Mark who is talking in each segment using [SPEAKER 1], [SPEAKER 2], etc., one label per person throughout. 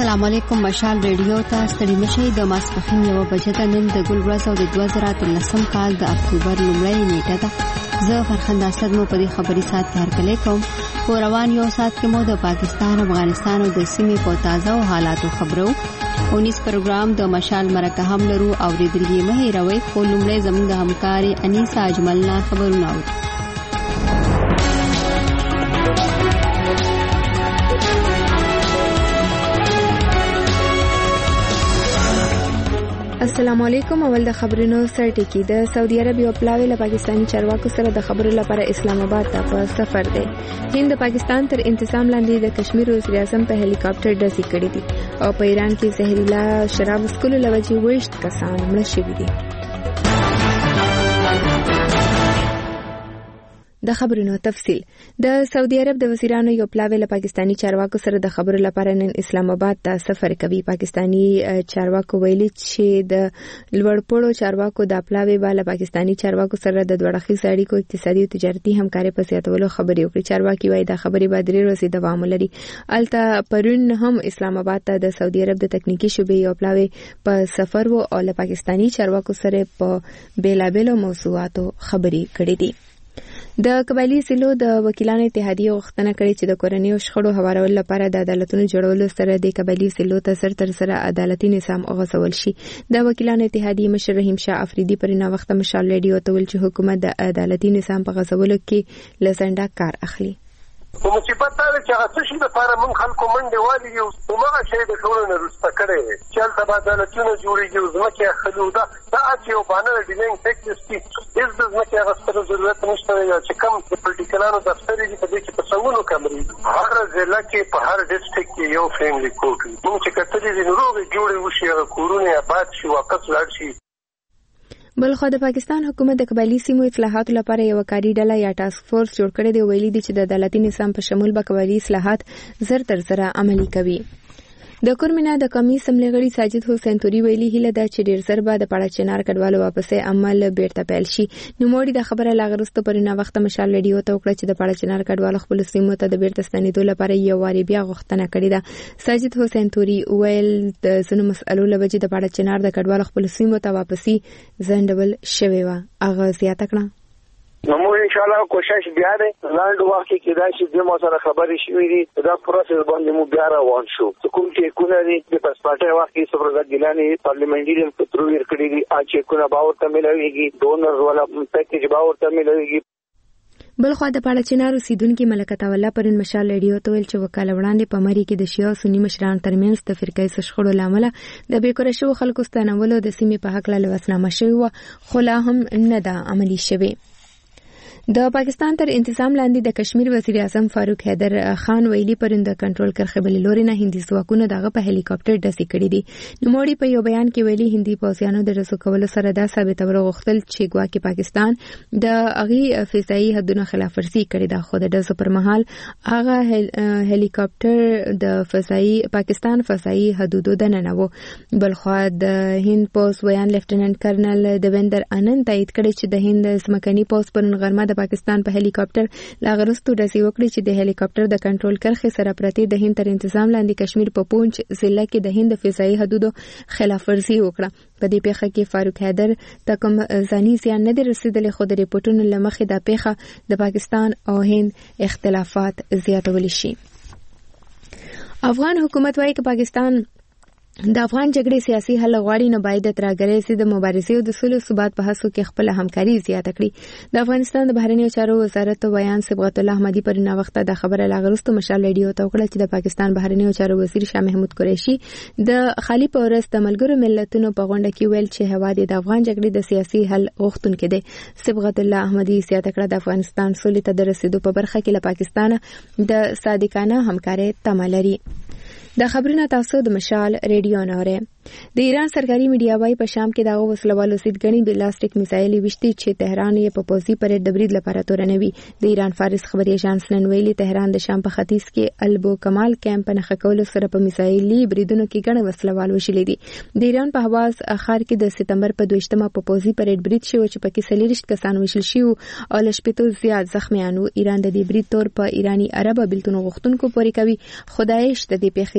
[SPEAKER 1] السلام علیکم. مشال ریډیو ته ستړي مشي. د ماسپخین 1 بجې ته نن د ګل ورځ او د 2013 کال د اکتوبر لومړۍ نیټه ده. زه فرخنده اسد مو په دې خبري سات هرکلی کوم. په روان یو سات کې مو د پاکستان، افغانستان او د سیمې په تازه او حالاتو خبرو. 19 پروګرام د مشال مرکه هم لرو او د دې مه هیروي. خو لومړی زموږ د همکاري انیسا اجملنا خبرونه اورو.
[SPEAKER 2] السلام علیکم. اول د خبرونو سرټکی. د سعودي عرب یو پلاوی له پاکستانی چارواکو سره د خبرو لپاره اسلام آباد ته په سفر دی. هند د پاکستان تر انتظام لاندې د کشمیر وزیر اعظم په هلیکاپټر ډزې کړې دي او په ایران کې زهرجن شراب څښلو لوجې 20 کسان مړه شوي دي. د خبرونو تفصیل. د سعودي عرب د وزیرانو یو پلاوی له پاکستانی چارواکو سره د خبرو لپاره نن اسلام آباد ته سفر کوي. پاکستانی چارواکو ویلي چې د لوړپوړو چارواکو د پلاوی بالا پاکستانی چارواکو سره د دوړخیز اړیکو اقتصادي او تجارتي همکاري په زیاتولو خبرې وکړي. چارواکي وايي دا خبرې به 3 ورځې دوام ولري. الته پرون هم اسلام آباد ته د سعودي عرب د تکنیکی شعبې یو پلاوی په سفر وو او له پاکستانی چارواکو سره په بیلابېلو موضوعاتو خبرې کړې دي. د قبایلی سیلو د وکیلانو اتحادیه غوښتنه کړې چې د کورنیو شخړو هوارولو لپاره د عدالتونو جوړولو سره د قبایلی سیلو ته سره عدالتي نظام وغځول شي. د وکیلانو اتحادیه مشر رحیم شاه افریدي پر نا وخت مشال ریډیو ته ویل چې حکومت د عدالتي نظام په غځولو کې لزنده کار اخلي.
[SPEAKER 3] مصیبت دا چې هغه څه د لپاره مونږ خلکو منډه والی یو همغه شی د ټولو نه رسته کړي چې هلته عدالتونه جوړېږي. ځمکې اخلو دا هسې یو بانه د ډیزاین ټیکس دي. هېڅ د ځمکې اخیستلو ضرورت نشته دی چې کوم د پولیټیکلانو دفتر دي په دې کې په سلګونو کمرې دي. هر ضلع کې په هر ډسټرکټ کې یو فیملی کورټ وي. مونږ چې کتلې دي نو روغې جوړې وشي، هغه کورونه آباد شي، واپس لاړ شي.
[SPEAKER 2] بلخو د پاکستان حکومت د قبایلی سیمو اصلاحاتو لپاره یو کاري ډله یا ټاسک فورس جوړ کړی دی. ویلي دي چې د عدالتي نظام په شمول به قبایلی اصلاحات زر تر زره عملي کوي. د کورمینا د قومي اسمبلی غړي ساجد حسین توري ویلي هیله ده چې ډیر زر به د پاړه چنار کډوالو واپسې عمل بیرته پیل شي. نوموړي د خبره لاغرسته پر نه وخت مشال ریډیو ته وکړه چې د پاړه چنار کډوالو خپل سیمو ته د بیرته ستنېدو لپاره یو واری بیا غوښتنه کړې ده. ساجد حسین توري ویل د زنو مسألو لوجې د پاړه چنار د کډوالو خپل سیمو ته واپسی ځنډول شوی و. هغه زیاته کړه
[SPEAKER 4] نو موږ ان شاء الله کوشش بیا ده لاندې وخت کې دا چې د مو سره خبرې شوې دي دا پروسس باندې مو بیا روان شو. کوم چې کونه دي د پاسپورټ وخت کې سفرګ ګلاني پارلیمنټریان پترو ورکړي دي چې کونه باور ته ملويږي ډونر ولا پیکیج باور ته ملويږي.
[SPEAKER 2] بلخو د پاړه چنار اوسیدونکو ملکت الله پرن مشال ریډیو ته ویل چې وکاله وړاندې په مری کې د شیعه سنی مشران ترمنځ د فرقې شخړو لامل د بیکوره شو خلکو ستنولو د سیمې په حق له وسنامه شوی و خو لا هم نه دا عملی شوی. د پاکستان تر انتظام لاندې د کشمیر وزیر اعظم فاروق حیدر خان ویلي پرند کنټرول کرخه بل لوري نه هندي ځواکونو دغه په هلیکاپټر ډزې کړې دي. نوموړي په یو بیان کې ویلي هندي پوځیانو د رسو کولو سره دا ثابتول غوښتل چې ګواکې پاکستان د اغي فضایي حدودو خلاف ورزي کړې ده. خو د ډزو پر مهال هغه هلیکاپټر د پاکستان فضایي حدودو د نه و. بلخو د هند پوز ویان لیفټیننټ کرنل دیویندر آنند تایید کړی چې د هند ځمکني پوز پر غرمه د پاکستان په هلیکاپټر لاغرستو ډزې وکړي چې د هلیکاپټر د کنټرول کرخه سره پرتی د هند تر انتظام لاندې کشمیر په پونچ ضلع کې د هند فضایي حدودو خلاف ورزي وکړه. په دې پیښه کې فاروق حیدر تکم ځاني زیان نه رسیدلې خو د ریپورتونو لمخې د پیښه د پاکستان او هند اختلافات زیاتول شي. افغان حکومت وايي چې پاکستان د افغان جګړې سیاسي حل غواړي نه باید ترګرې سي د مبارزې او د سولې ثبات په هڅو کې خپل همکاري زیاته کړي. د افغانستان د بهرنیو چارو وزارت بیان صبغت الله احمدي پر نا وخت د خبره لاغرستو مشال ریډیو ته وکړه چې د پاکستان بهرنیو چارو وزیر شاه محمود قریشي د خالی پورس د ملګرو ملتونو په غونډه کې ویل چې هوا د افغان جګړې د سیاسي حل غوښتونکو دی. صبغت الله احمدي زیاته کړه د افغانستان سولې ته د رسیدو په برخه کې له پاکستان د صادقانه همکارۍ تمه لري. د خبرونه تاسو د مشال ریډیو نوره. د ایران سرکاري میډیا وايي په شام کې دغه وسلوالو سیدګنی بلاستیک میزایل وشتي چې تهران یې په پوزي پرې د برید لپاره تورنوي. د ایران فارس خبري اژانس نن ویلي تهران د شام په ختیځ کې البو کمال کیمپ نه خکول سره په میزایلي بریدونو کې ګڼ وسلوال وشلې دي. د ایران په حواس اخر کې د سپتمبر په 2مه په پوزي پرې برید شو چې پکې 40 کسان وشل شي او لشپېتو زیات زخمیان وو. ایران د دې برید تور په ایرانی عرب بلتون غوښتونکو پورې کوي. خدایش د دې پیښې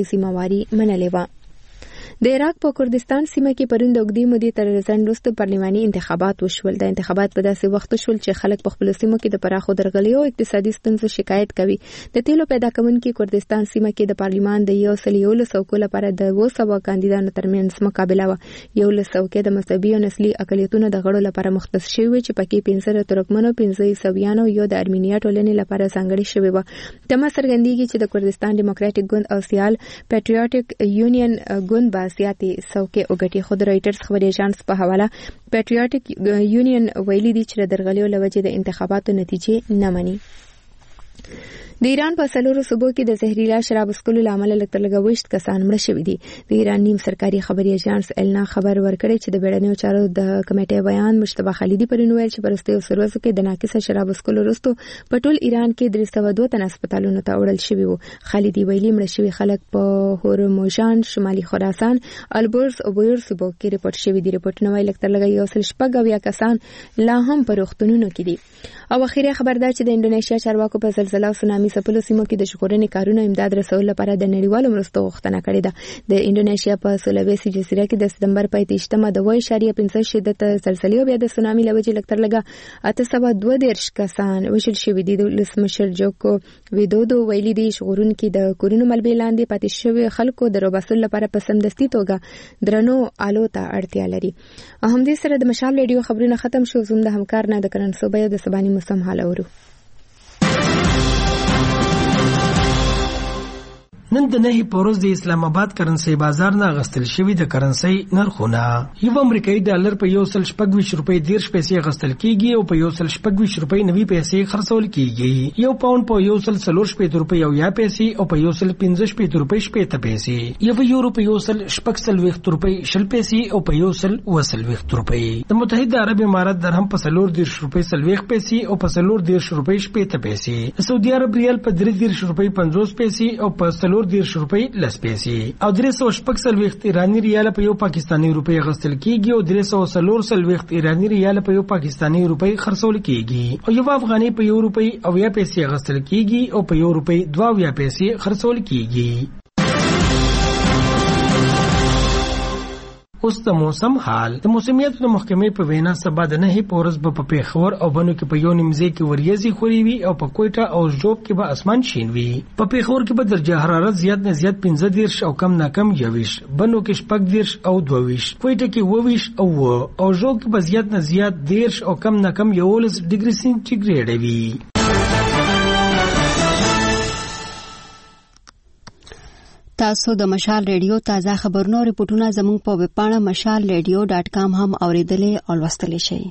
[SPEAKER 2] پراخي سیمواري منلې و. د عراق په کردستان سیمه کې پرون د اوږدې مودې تر ځنډ وروسته پارلماني انتخابات وشول. د انتخابات په داسې وخت شول چې خلک په خپل سیمو کې د پراخو درغلیو او اقتصادي ستونزو شکایت کوي. د تیلو پیدا کوونکي کردستان سیمه کې د پارلمان د 111 څوکو لپاره د 200 کاندیدانو ترمنځ مقابله و. 111 څوکې د مذهبي او نسلي اقلیتونو د غړو لپاره مختص شوی چې پکې 15 ترکمنو، 15 عیسویانو یو د ارمینیا ټولنې لپاره ځانګړي شوی و. تمه څرګندېږي چې د کردستان ډیموکراټیک ګوند او سیال پیټریوټیک یونین ګوند سیاتي څوکې وګټي. خو د رایټرز خبري اژانس په حواله پیټریوټیک یونین ویلي دی چې د درغلیو لوجې د انتخاباتو نتیجې نه مني. د ایران په څلورو صوبو کې د زهرجن شراب څښلو لامل لږ کسان مړه شوي دي. د ایران نیم سرکاري خبري اژانس النا خبر ورکړی چې د بیړنیو چارو د کمیټې بیان مشتبه خالدي پرون ویل چې پرستیو سروسو کې د ناقصه شراب څښلو وروسته په ټول ایران کې 302 تن هسپتالونو ته وړل شوي وو. خالدي ویلي مړه شوي خلک په هورموزان، شمالي خراسان، البرز او بویر صوبو کې ریپورت شوي دي. ریپورتونه وایي لږ 180 کسان لا هم په روغتونونو کې دي. او اخیری خبر دا چې د انډونیشیا چارواکو په زلزلہ او سونامي څپلو سیمو کې د ژغورنې کارونو امداد رسول لپاره د نړیوالو مرستو غوښتنه کړې ده. د انډونیشیا په سولویسي جزیره کې د سپتمبر په 28مه د 1.5 شدت زلزلې او بیا د سونامي لوجې لږ 822 کسان وژل شوي دي. د ولسمشر جوکو ویدودو ویلي دي ژغورونکي د کورونو ملبې لاندې پاتې شوي خلکو د روباسل لپاره په سمدستي توګه درنو آلو ته اړتیا لري. همدې سره د مشال ریډیو خبرونه ختم شو. زوم د همکار نه د کرن صوبې د سباني موسم حال اورو.
[SPEAKER 5] نن د نهي پورز د اسلام آباد کرنسي بازار نه غستل شوی د کرنسي نرخونه. یو امریکایي ډالر په 1.26 روپۍ 10 پیسې غستل کیږي او په 1.26 روپۍ 90 پیسې خرڅول کیږي. یو پاوند په 1.40 روپۍ او یا پیسې او په 1.15 روپۍ 70 پیسې. یو یورو په 1.40 روپۍ 20 پیسې او په 1.20 روپۍ. د متحده عرب امارات درهم په 40 روپۍ 40 پیسې او په 40 روپۍ 70 پیسې. سعودي عرب ریال په 30 روپۍ 50 پیسې او په 10 روپۍ 10 پیسې. او 340 ایرانی ریال په یو پاکستانی روپۍ غستل کیږي او 340 ایرانی ریال په یو پاکستانی روپۍ خرڅول کیږي. او یو افغاني په 1 روپۍ او یا پیسې غستل کیږي او په 1 روپۍ 2 پیسې خرڅول کیږي. اوس د موسم حال. د موسمیاتو د محکمې په وینا سبا د نهي پورز په پیښور او بنو کې په یو نیمځای کې وریځي خوري وي او په کوټه او جوب کې به اسمان شین وي. په پیښور کې به درجه حرارت زیات نه زیات 15 او کم نه کم 21، بنو کې 14 او 22، کوټه کې 22 او جوب کې به زیات نه زیات 10 او کم نه کم 11 ډیګري سنټیګریډ وي.
[SPEAKER 1] تاسو د مشال ریډیو تازه خبرونه او ریپورتونه زموږ په ویب پاڼه mashalradio.com هم اوریدلې او لوستلی شئ.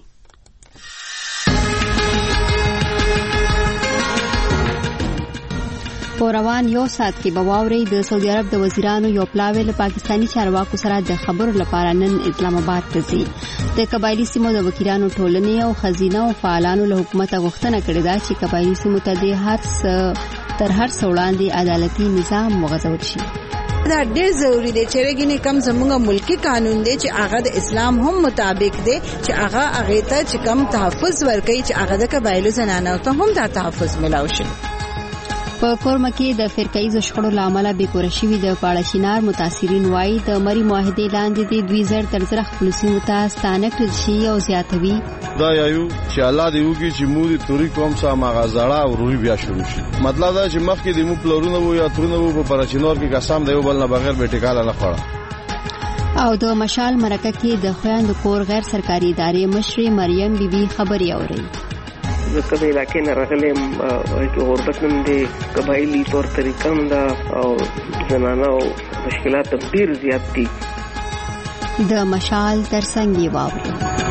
[SPEAKER 1] په روان یو ساعت کې به واورئ د سعودي عرب د وزیرانو یو پلاوی له پاکستانی چارواکو سره د خبرو لپاره نن اسلام آباد ته ځي. د قبایلی سیمو د وکیلانو ټولنې او خزینه او فعالانو له حکومت غوښتنه کړې ده چې قبایلی سیمو ته د تر هر څه وړاندې عدالتي نظام وغځول شي.
[SPEAKER 6] دا ډېر ضروری دی چې رګینه کم زموږ ملکی قانون دی چې هغه د اسلام هم مطابق دی چې هغه ته چې کم تحفظ ورکړي چې هغه د قبایلو زنانو ته هم دا تحفظ ملاو شي.
[SPEAKER 1] په کورمه کې د فرقایي شخړو لامل به کور شوی د پاړشینار متاثرین وایي د مری معاهده لاندې د 2000 تر زره خپل سیمو ته ستانه کړل شي او زیاتوي.
[SPEAKER 7] دا یو چې الله دې وکړي چې موږ د توري قوم سره مغازړه او روي بیا شروع شي. مطلب دا چې مخکې د مو پلورونه وو یا ترونه وو په پاړشینار کې قسم دی بل نه بغیر به ټکاله نه خړه.
[SPEAKER 1] او د مشال مرکه کې د خويند کور غیر سرکاري ادارې مشر مریم بیبي خبري اوري.
[SPEAKER 8] زکه علاقې نه راغلم چې غربت نن دي قبایلی تور طریقه دا او زنانه او مشکلات ډیر زیات دي.
[SPEAKER 1] د مشال ترڅنګ واوري.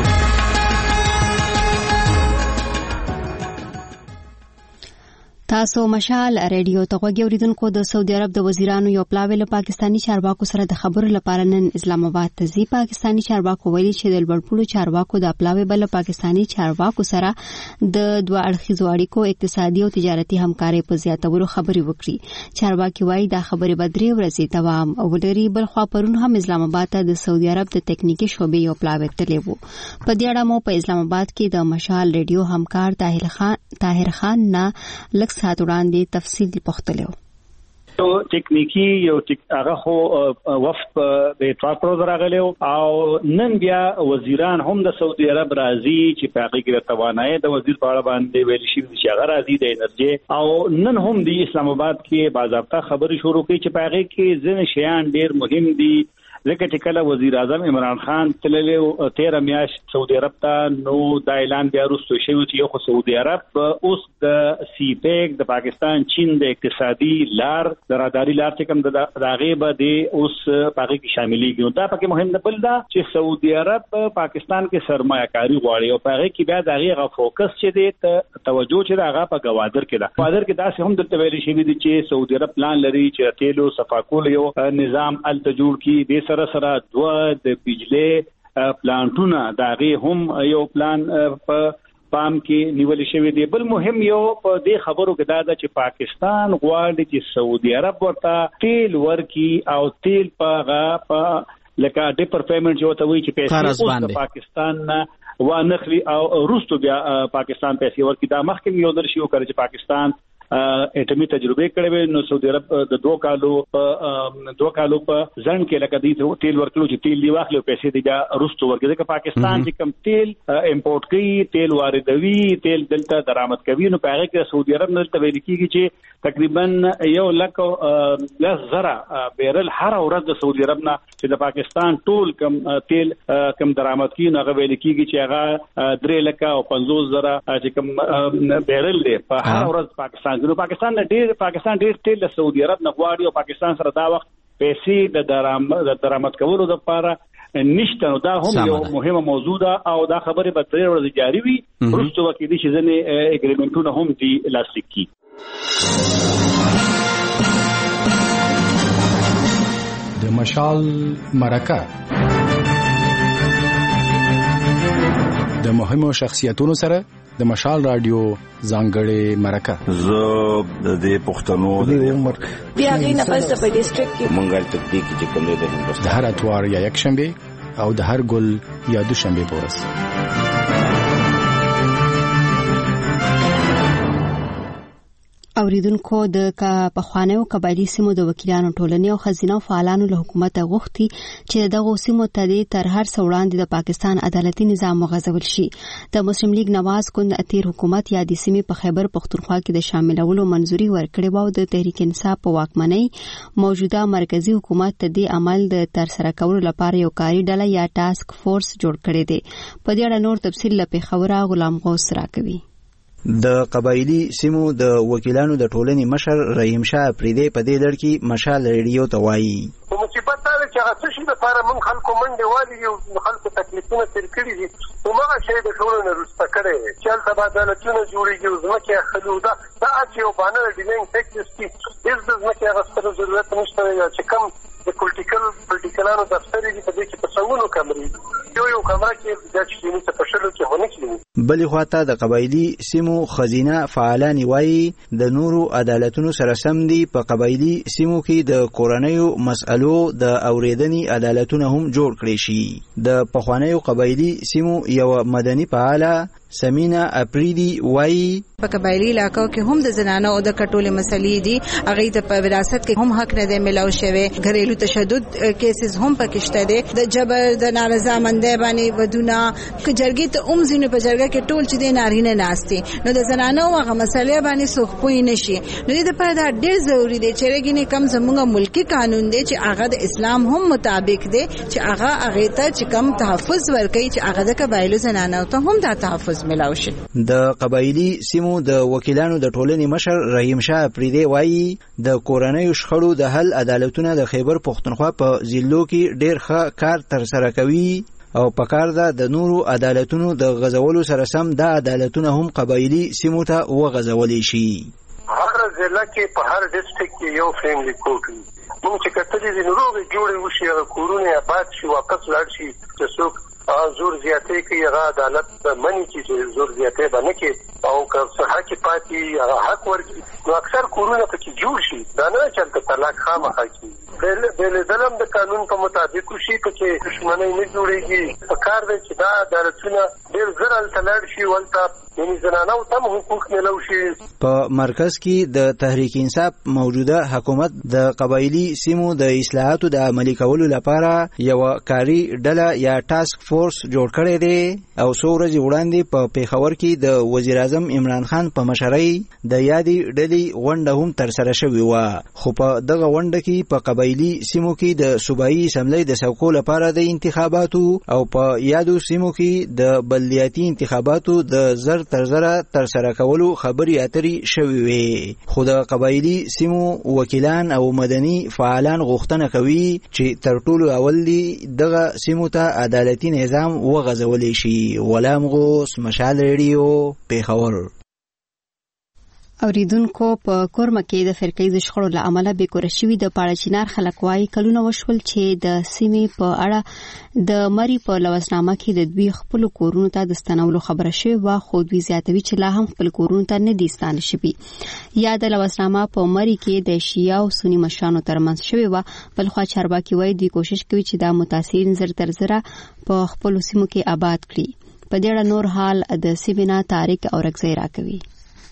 [SPEAKER 1] تاسو مشال ریډیو ته غوږی اوریدونکو د سعودي عرب د وزیرانو یو پلاوی له پاکستانی چارواکو سره د خبرو لپاره نن اسلام آباد ته ځي. پاکستانی چارواکو ویلي چې د لوړپوړو چارواکو د پلاوی بل پاکستانی چارواکو سره د دوه اړخیزو اړیکو اقتصادي او تجارتي همکارۍ په زیاتولو خبري وکړي. چارواکي وایي دا خبرې به 3 ورځې دوام ولري. بل خو پرون هم اسلام آباد ته د سعودي عرب د تکنیکی شعبې یو پلاوی تللی وو. په دې اړه مو په اسلام آباد کې د مشال ریډیو همکار طاهر خان نه لکس سات وړاندې تفصیل پوښتلو.
[SPEAKER 9] ټکنیکی یو هغه خو وفد د اتفاق پر راغلی او نن بیا وزیران هم د سعودي عرب راځي چې په هغه کې توانایي د وزیر په اړه باندې ویل شي چې هغه راځي د انرژي او نن هم د اسلام آباد کې باضابطه خبري شروع کړي چې په هغه کې ځینې شیان ډېر مهم دي لکه چې کله وزیر اعظم عمران خان تللی 13 میاشت سعودي عرب ته نو د اعلان بیا وروسته شوی چې یو سعودي عرب اوس د سی پیک د پاکستان چین د اقتصادي لار د راداري لار چې کوم د هغه به د اوس پاکي کې شاملېږي نو دا پکې مهم نه بل دا چې سعودي عرب پاکستان کې سرمایه‌کاري غواړي او هغه کې بیا د هغه فوکس چې د توجه چې هغه په گوادر کې ده گوادر کې داسې هم د ویلي شوی دي چې سعودي عرب پلان لري چې تیلو صفاکول یو نظام التجوړ کی سره دوه د بجلی پلانټونه داغه هم یو پلان په پام کې نیول شوی دی بل مهم یو په دې خبرو کې دا چې پاکستان غواړي چې سعودي عرب ورته تیل ورکي او تیل په لکه ډیپر پیمنټ جو ته وی چې پیسې د پاکستان نه ونخلي او روسو بیا پاکستان پیسې ورکي دا مخکې یو درشي وکړي چې پاکستان اټمی تجربه کړې نو سعودي عرب د 2 کالو په ځن کې لکه دي تیل ورکلو چې تیل دی واخلو پیسې دی بیا روسو ورکړي چې پاکستان چې کم تیل امپورټ کوي تیل واردوي تیل دلته درآمد کوي نو په هغه کې سعودي عرب نه ویل کېږي چې تقریبا 1,10,000 بیرل هر ورځ د سعودي عرب نه چې د پاکستان ټول کم تیل کم درآمد کوي نو هغه ویل کېږي چې هغه 3,50,000 چې کم بیرل دی په هر ورځ پاکستان پاکستان ډېر تیل د سعودي عرب نه غواړي او پاکستان سره دا وخت پیسې د درآمد کولو لپاره نشته نو دا هم یو مهمه موضوع ده او دا خبره به تر ورځې جاری وي وروسته وکړي چې ځنې اګریمنټونه هم دي لاسلیک کی
[SPEAKER 10] د مشال مرکه د مهمو شخصیتونو سره د مشال رادیو ځانګړې مرکه
[SPEAKER 11] زه د دې پښتنو د عمر
[SPEAKER 12] بیا غي نه پس په ډیسټریکټ کې
[SPEAKER 11] مونږه تطبیق چې کوم د هندوستان
[SPEAKER 10] د هر اتوار یا یک شنبه او د هر ګل یا دوشنبه پورس
[SPEAKER 1] اوریدونکو د پخوانیو قبایلی سیمو د وکیلانو ټولنې او خزینه فعالانو له حکومت غوښتي چې دغه سیمو ته تر هر څه وړاندې د پاکستان عدالتي نظام مغځول شي د مسلم لیگ نواز ګوند اتیر حکومت یا د سیمې په خیبر پختونخوا کې د شاملولو منځوري ورکړې و او د تحریک انصاف په واکمنۍ موجوده مرکزی حکومت ته د عمل د تر سره کولو لپاره یو کاري ډله یا ټاسک فورس جوړ کړی دی په دې اړه نور تفصیل له پیښوره غلام غوث راکوي
[SPEAKER 13] د قبایلی سیمو د وکیلانو د ټولنې مشر رحیم شاه افریدی په دې لړ کې مشال ریډیو ته وایي
[SPEAKER 3] مصیبت دا چې هغه څه شي لپاره موږ خلکو منډې والي او خلکو تکلیفونه تیر کړي دي هماغه شی د ټولو نه وروسته کړی چې هلته به عدالتونه جوړېږي او ځمکې اخلي دا هسې یو بانه ډیزاین ټیکس دي هېڅ د ځمکې اخیستلو ضرورت نشته یا چې کوم د پولیټیکلانو دفتر دي په دې کې په سلونو کمرې یو کمره کې دا چې کلیني ته په شلو کې ونه کلیني
[SPEAKER 13] بلې خواته د قبایلي سیمو خزینه فعالان وایي د نورو عدالتونو سره سم دي په قبایلي سیمو کې د کورنیو مسألو د اورېدنې عدالتونه هم جوړ کړي شي د پخوانیو قبایلي سیمو یو مدني فعاله سمینا اپریدی وایي
[SPEAKER 6] په قبایلی علاقو کې هم د زنانو او د کټولې مسلې دي هغه ته په وراثت کې هم حق نه دی ملاو شوی غریلو تشدد کیسز هم پکشته دي د جبر د نارضامندۍ باندې ودونه کجرګي ته زینو په جرګه کې ټول چې د نارینه ناشتي نو د زنانو هغه مسلې باندې سوخپوي نشي نو دې په دا ډېر ضروری دی چې رګینه کم زموږه ملکی قانون دی چې هغه د اسلام هم مطابق دی چې هغه ته چې کم تحفظ ورکړي چې هغه د قبایلو زنانو ته هم دا تحفظ ملاو شي
[SPEAKER 13] د قبایلی سیمو د وکیلانو د ټولنې مشر رحیم شاه افریدی وایي د کورنیو شخړو د حل عدالتونه د خیبر پختونخوا په ضلعو کې ډېر ښه کار تر سره کوي او پکار ده د نورو عدالتونو د غزولو سره سم د عدالتونه هم قبایلی سیمو ته وغځولې شي
[SPEAKER 3] هر ضلع کې په هر ډیسټریکټ کې یو فیملی کورټ وي موږ چې کتلې دي نو روغې جوړې وشي هغه کورونه آباد شي واپس لاړ شي چې څوک زور زیاتې کوي هغه عدالت مني چې زور زیاتې باندې کې او که حق پاتې حق ورکړي نو اکثر کورونه پکې جوړ شي دا نه چې طلاق خامخا کیږي بل دلم د قانون په مطابق شي پکې دښمنۍ نه جوړيږي په کار دی چې دا عدالتونه ډېر زر التلاړ شي ولته یعنی زنانه او تم حقوق ملو شي.
[SPEAKER 13] په مرکز کې د تحریک انصاف موجوده حکومت د قبایلی سیمو د اصلاحاتو د عملي کولو لپاره یو کاري ډله یا ټاسک فورس جوړ کړی دی او څو ورځې وړاندې په پیښور کې د وزیر اعظم عمران خان په مشرۍ د یادې ډلې غونډه هم ترسره شوې وه خو په دغه غونډه کې په قبایلی سیمو کې د صوبایي اسمبلی د سوکو لپاره د انتخاباتو او په یادو سیمو کې د بلدیاتي انتخاباتو د زر تر زره ترسره کولو خبرې اترې شوې وې خو د قبایلی سیمو وکیلان او مدني فعالان غوښتنه کوي چې تر ټولو اول دی دغه سیمو ته عدالتي نظام وغځولی شي. غلام غوث، مشال ریډیو، پیښور.
[SPEAKER 1] اوریدونکو په کورمه کې د فرقې شخړو له امله بې کوره شوي د پاړچینار خلک وايي کلونه وشول چې د سیمې په اړه د مری په لوسنامه کې د دوی خپل کورونو ته د ستنولو خبره شوې وه خو دوی زیاتوي چې لا هم خپل کورونو ته نه دي ستانه شوي. یا د لوسنامه په مری کې د شیعه او سني مشرانو ترمنځ شوې وه بلخوا چارواکي وايي دوی کوشش کوي چې دا متاثرین زر تر زره په خپل سیمو کې آباد کړي. په دې اړه نور حال د سیمه تاریخ او رکزی راکوي.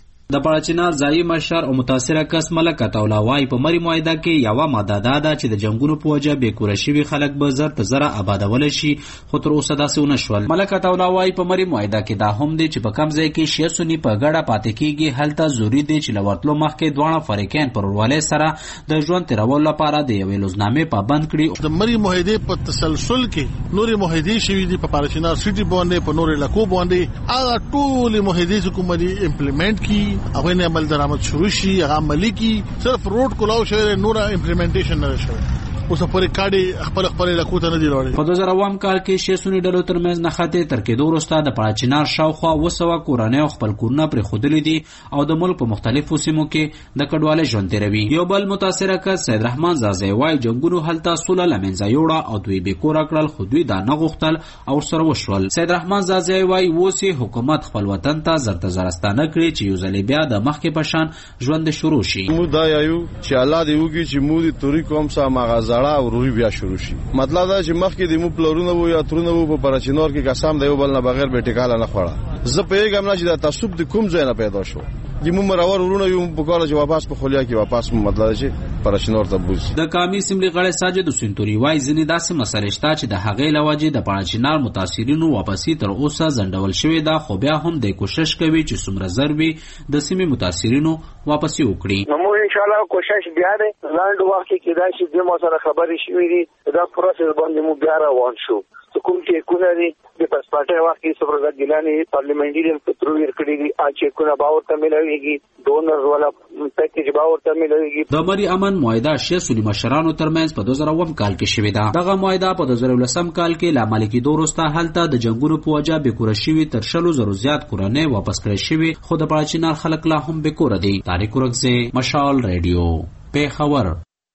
[SPEAKER 14] د پاړچینار ځایي مشر او متاثره کس ملک عطاالله وايي په مری معاهده کې یوه ماده ده چې د جنگونو په وجه بې کوره شوي خلک به زر تر زره آبادولی شي خو تر اوسه داسې ونه شول. ملک عطاالله وايي په مری معاهده کې دا هم دی چې په کم ځای کې شیعه سني په ګډه پاتې کېږي هلته ضروري دی چې له ورتلو مخکې دواړه فریقین په ورورولۍ سره د ژوند تېرولو لپاره د یوې لوزنامې پابند کړي.
[SPEAKER 15] د مری معاهدې په تسلسل کې نورې معاهدې شوي دي په پاړچینار سیټي باندې په نورې علاقو باندې هغه ټولې معاهدې چې کومه دي امپلیمنټ کړي هغوی نه عمل درآمد شروع شي هغه عملي کی صرف روډ کولاو شوی نور امپلیمنټیشن نه شوی اوس پورې کاډي خپل علاقو ته نه دی راوړي.
[SPEAKER 14] په 2008 کال کې شیعه سني ډلو ترمنځ نښتې تر کېدو وروسته د پاړچینار شاوخوا 200 کورنۍ خپل کورونه پرېښودلي دي او د ملک په مختلفو سیمو کې د کډوالۍ ژوند تېروي. یو بل متاثره کس سید رحمان زازی وايي جنګونو هلته سوله له منځه یوړه او دوی بې کوره کړل خو دوی دا نه غوښتل او ورسره وشول. سید رحمان زازی وايي اوس حکومت خپل وطن ته زر تر زره ستانه کړي چې یو ځل بیا د مخکې په شان ژوند شروع شي.
[SPEAKER 7] موږ دا یو چې الله دې وکړي چې موږ د توري قوم سره مغازړه او روحي بیا شروع شي. مطلب دا چې مخکې د مو پلورونه وو یا ترونه وو په پرچینور کې قسم دی بل نه بغیر به ټیکاله نه خوړه. زه په یګم نه چې دا تعصب د کوم ځای نه پیدا شو. د مو مرور ورونه یو په کاله چې واپس په خولیا کې واپس مطلب چې پرچینور ته بوز.
[SPEAKER 14] د قومي اسمبلی غړی ساجد حسین توري وايي ځینې داسې مسلې شته چې د هغې له وجې د پاړچینار متاثرینو واپسي تر اوسه ځنډول شوې ده خو بیا هم د کوشش کوي چې څومره زر وي د سیمې متاثرینو واپسي وکړي.
[SPEAKER 4] نو ان شاء الله کوشش بیا دی لاندې وخت کې کېدای شي د مو سره خبرې شوې دي دا پروسس باندې مو بیا روان شو. کوم چې کونه دي د پاسپورټ واخ کې سفر ګلانی پارلیمنټریان پترو ورکړي دي چې کونه باور ته ملويږي ډونر ولا پیکیج باور ته ملويږي.
[SPEAKER 14] د مری امن معاهده شیعه سني مشرانو ترمنځ په 2009 کال کې شوې ده. دغه معاهده په 2010 کال کې له عملي کېدو وروسته هلته د جنگونو په وجه بې کوره شوي تر 100,000 زیات کورنۍ واپس کړل شوي خو د پاړچینار خلک لا هم بې کوره دي. طارق ورکزی، مشال ریډیو، پیښور.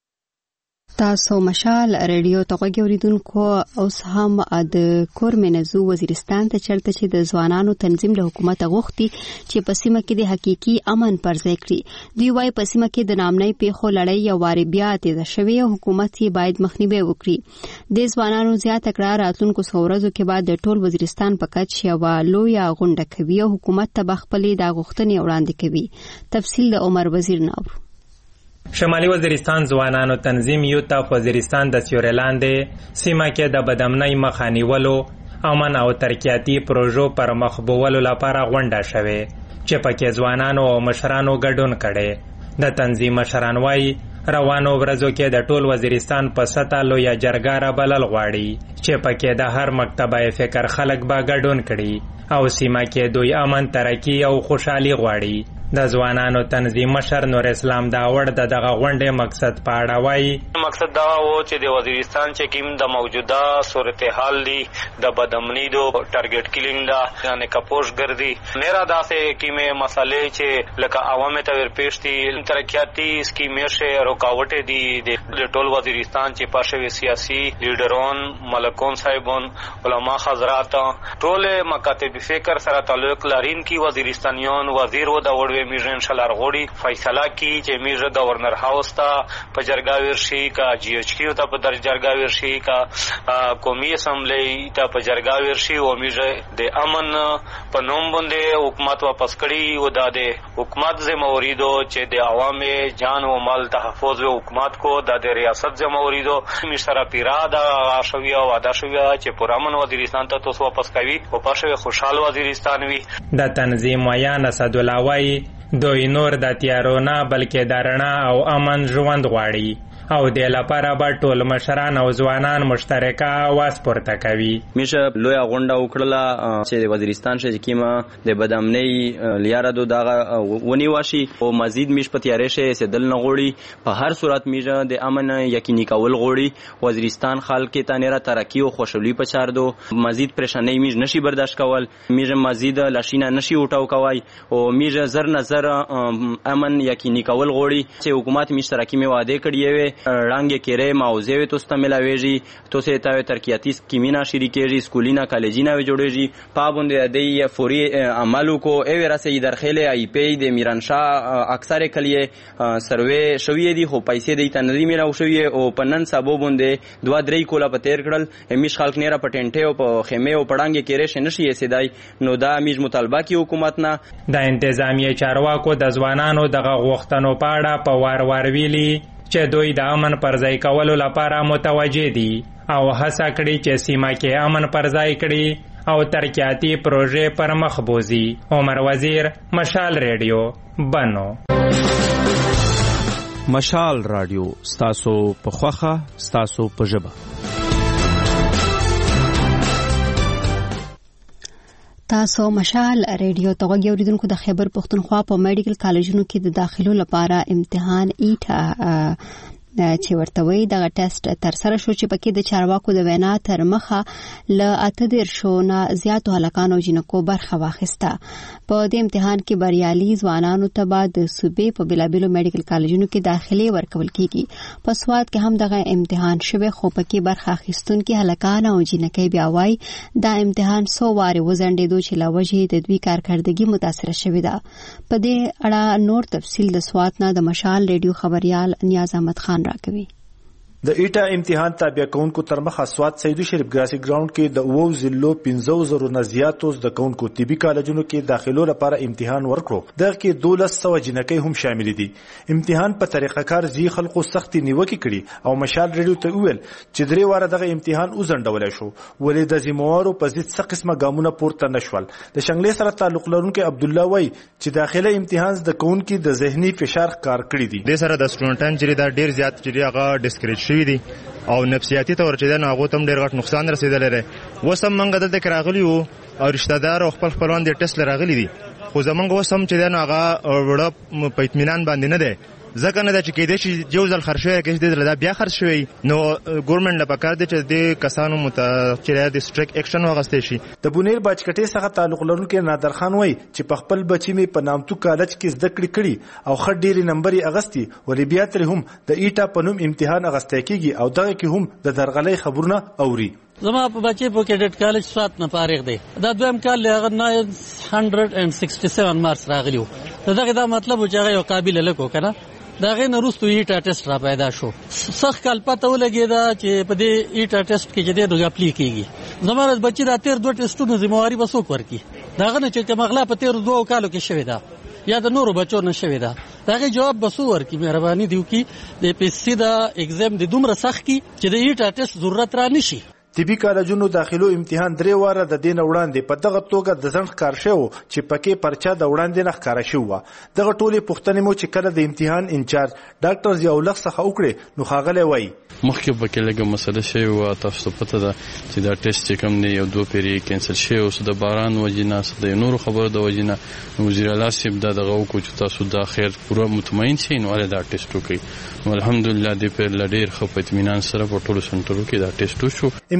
[SPEAKER 1] تاسو مشال ریډیو ته غوږی اوریدونکو اوس هم د کورمنزو وزیرستان ته چرته چې د ځوانانو تنظیم له حکومت غوښتي چې په سیمه کې د حقيقي امن پر ځای کړي. دوی وايي په سیمه کې د نامنۍ پیښو لړۍ یو واري بیا تیزه شوې او حکومت یې باید مخنیوي وکړي. د ځوانانو زیات کړه راتلونکو څورزو کې بعد د ټول وزیرستان په کچ یو لویه غونډه کوي او حکومت ته بخپلې د غوښتنې وړاندې کوي. تفصیل د عمر وزیر نور.
[SPEAKER 16] شمالي وزیرستان ځوانانو تنظیم یوتاف وزیرستان د سیورې لاندې سیمه کې د بدامنۍ مخه نیولو امن او ترقیاتي پروژو پر مخ بولو لپاره غونډه شوې چې پکې ځوانانو او مشرانو ګډون کړي. د تنظیم مشران وايي روانو ورځو کې د ټول وزیرستان په سطح لویه جرګه رابلل غواړي چې پکې د هر مکتبه فکر خلک به ګډون کړي او سیمه کې دوی امن ترقی او خوشحالي غواړي. د ځوانانو تنظیم مشر نور اسلام داوړ دغه غونډې مقصد په اړه وایي.
[SPEAKER 17] مقصد دا و چې د وزیرستان چې کوم د موجوده صورتحال دی د بدامنۍ دو ټارګټ کلینګ دا یعنی کپوش ګرځي میرا داسې کیمه مسالې چې لکه عوامه ته ورپېښتي ترقیاتي سکیمې شه رکاوټ دي د د ټول وزیرستان چې پاشوي سیاسي لیډرون ملکون صاحبون علما حضرات ټول مکاتب فکر سره تعلق لرونکي وزیرستانیان وزیر و د وړوي میژن شلارغوړي فیصله کی چې میژه گورنر هاوس ته په جرګه ورشي کا جی ایچ کیو ته په جرګه ورشي کا قومي اسمبلی ته په جرګه ورشي او میژه د امن په نوم باندې حکومت واپس کړي او د حکومت ذمہواری دو چې د عوام جان و مال تحفظ و حکومت کو د ریاست ذمہواری دو مشترا پیرا د شوی او ادا شوی چې پرامن وزیرستان ته توس واپس کوي او پښه خوشحال وزیرستان وي
[SPEAKER 16] د تنظیم ویان اسد الله وای دوی نور د تیارونه بلکې دارنا او امن ژوند غواړي او د لپاره به ټول مشران او ځوانان مشترکه आवाज پورته کوي.
[SPEAKER 18] میشه لوی غونډه وکړه چې وزیرستان شې کیما د بدامنۍ لیاره دو دغه ونی واشي او مزید میش په تیارې شې سدل نه غوړي په هر صورت میشه د امن یقیني کول غوړي وزیرستان خلک ته نه را ترقی او خوشحالي په چار دو مزید پریشانی میش نشي برداشت کول میشه مزید لاشینه نشي وټاو کوي او میشه زر نظر امن یقیني کول غوړي چې حکومت میش ترقی می وعده کړی وي رنگ کېره موضوع تو ست ملاويږي تو سه تا ترقیاتی سکیمینا شریکېږي سکولینا کالجینا جوړېږي پابند دی فوري عملو کو ای ورسې درخله ای پی د میرانشاه اکثر کلیه سروې شوې دي خو پیسې د تنظیم راو شوې او پنن سبو باندې 2-3 کولا په تیر کړل همیش خلک نه را پټنټه او په خیمه او پړانګ کېره شنشي سیدای نو دا میج مطالبه کی حکومت نه
[SPEAKER 16] د انتظامیه چارواکو د ځوانانو دغه غوښتنو پاړه په وار ویلي چې دوی د امن پرځای کولو لپاره متوجه دي او هڅه کړي چې سیمه کې امن پرځای کړي او ترقیاتی پروژې پر مخ بوزي. عمر وزیر، مشال ریډیو، بنو.
[SPEAKER 19] مشال رادیو ستاسو په خوخه ستاسو په ژبه.
[SPEAKER 1] تاسو مشال ریډیو ته غوږی اوریدونکو د خیبر پښتونخوا په میډیکل کالجونو کې د داخلو لپاره امتحان ایټا چې ورته وایي دغه ټیسټ تر سره شو چې پکې د چارواکو د وینا تر مخه ل 18 نه زیاتو هلکانو جنکو برخه واخیسته. په دې امتحان کې بریالي ځوانانو ته بعد د صوبې په بلابلو میډیکل کالجونو کې داخلي ورکول کیږي. په سواد کې هم دغه امتحان شوه خو پکې برخه اخیستونکو هلکان او جنکې بیا وایي دا امتحان 100 واره وزندېدو چې لاوجه د دوی کارکردګي متاثر شوې ده. په دې اړه نور تفصیل د سواد نه د مشال ریډیو خبريال نیاز احمد خان راکوي.
[SPEAKER 20] د ایټا امتحان تابع کونکو تر مخه سواد سیدو شریف ګراسي ګراوند کې د وو زلو 15000 نه زیاتو د کونکو طبي کالجونو کې داخلو لپاره امتحان ورکړو. دغه کې 1200 جنکې هم شامل دي. امتحان په طریقه کار زی خلکو سختي نیوکه کړي او مشال ریډیو ته ویل چې درې واره دغه امتحان وزندول شو ولې د زموارو په ضد څه قسمه ګامونه پورته نشول. د شنګلې سره تعلق لرونکو عبد الله وای چې داخله امتحان د کونکو د ذهني فشار کار کړی دي.
[SPEAKER 21] د سره د سټوډنټان چې دا ډیر زیات چې هغه ډیسکریج شوی دي او نفسیاتي تور چې دا هغه تم ډیر غټ نقصان رسیدل لري. وسم منګه دلته راغلی وو او رشتہ دار او خپل خپلوان د ټیسټ راغلی دي خو زمونږ وسم چې دا هغه وړ په اطمینان باندې نه ده ځکه نه د چې کېدې چې یو ځل خرڅوي کې د بیا خرڅوي نو ګورنمنت نه پکار دي چې د کسانو متأثر د سټریک اکشن واغستې شي.
[SPEAKER 20] د بونیر باجکټي څخه تعلق لرونکو نادر خان وای چې په خپل بچی می په نامتو کالج کې زده کړې او خډ ډېری نمبر اغستی ولې بیا تر هم د ایټا په نوم امتحان اغستې کیږي او دغه کې هم د درغلې خبرونه اوري.
[SPEAKER 22] زما په بچی په کیډټ کالج سوات نه فارغ دی دا دویم کال له 967 مارکس راغلیو. دغه دا مطلب چې هغه یو قابل لکو کنه دا غي نورستو ایټا ټیسټ را پیدا شو. سخت کال پته ولګی دا چې په دې ایټا ټیسټ کې چې د اپلی کیږي زموږ بچی دا تیر دوه ټیسټونو ذمہواری بسوک ورکی دا غنه چې مغلا په تیر دوه کالو کې شوی دا یا د نورو بچو نه شوی دا دغه جواب بسو ورکی مهرباني دیو کی د پی سی دا ایگزام د دومره سخت کی چې د ایټا ټیسټ ضرورت را نشي.
[SPEAKER 20] طبي کالجونو داخلو امتحان 3 واره د دین وړاندې په دغه توګه د ځنډ کار شو چې پکې پرچا د وړاندې نه ښکارا شو. دغه ټولې پوښتنې مو چې کله د امتحان انچارج ډاکټر ضیاءالله څخه وکړي نو خاغله وای
[SPEAKER 23] مخکې پکې لګه مسله شوی او تاسو پته ده چې دا ټیسټ کم نه یو دوه پیری کینسل شوی او د باران وجینا د نور خبر د وجینا وزیر اعلی سیب دغه کو چې تاسو د خیر پوره مطمئن شئ نو له دا ټیسټ وکړي. الحمدلله دې په لډیر خو په اطمینان سره په ټولو سنټرو کې دا ټیسټ وشو.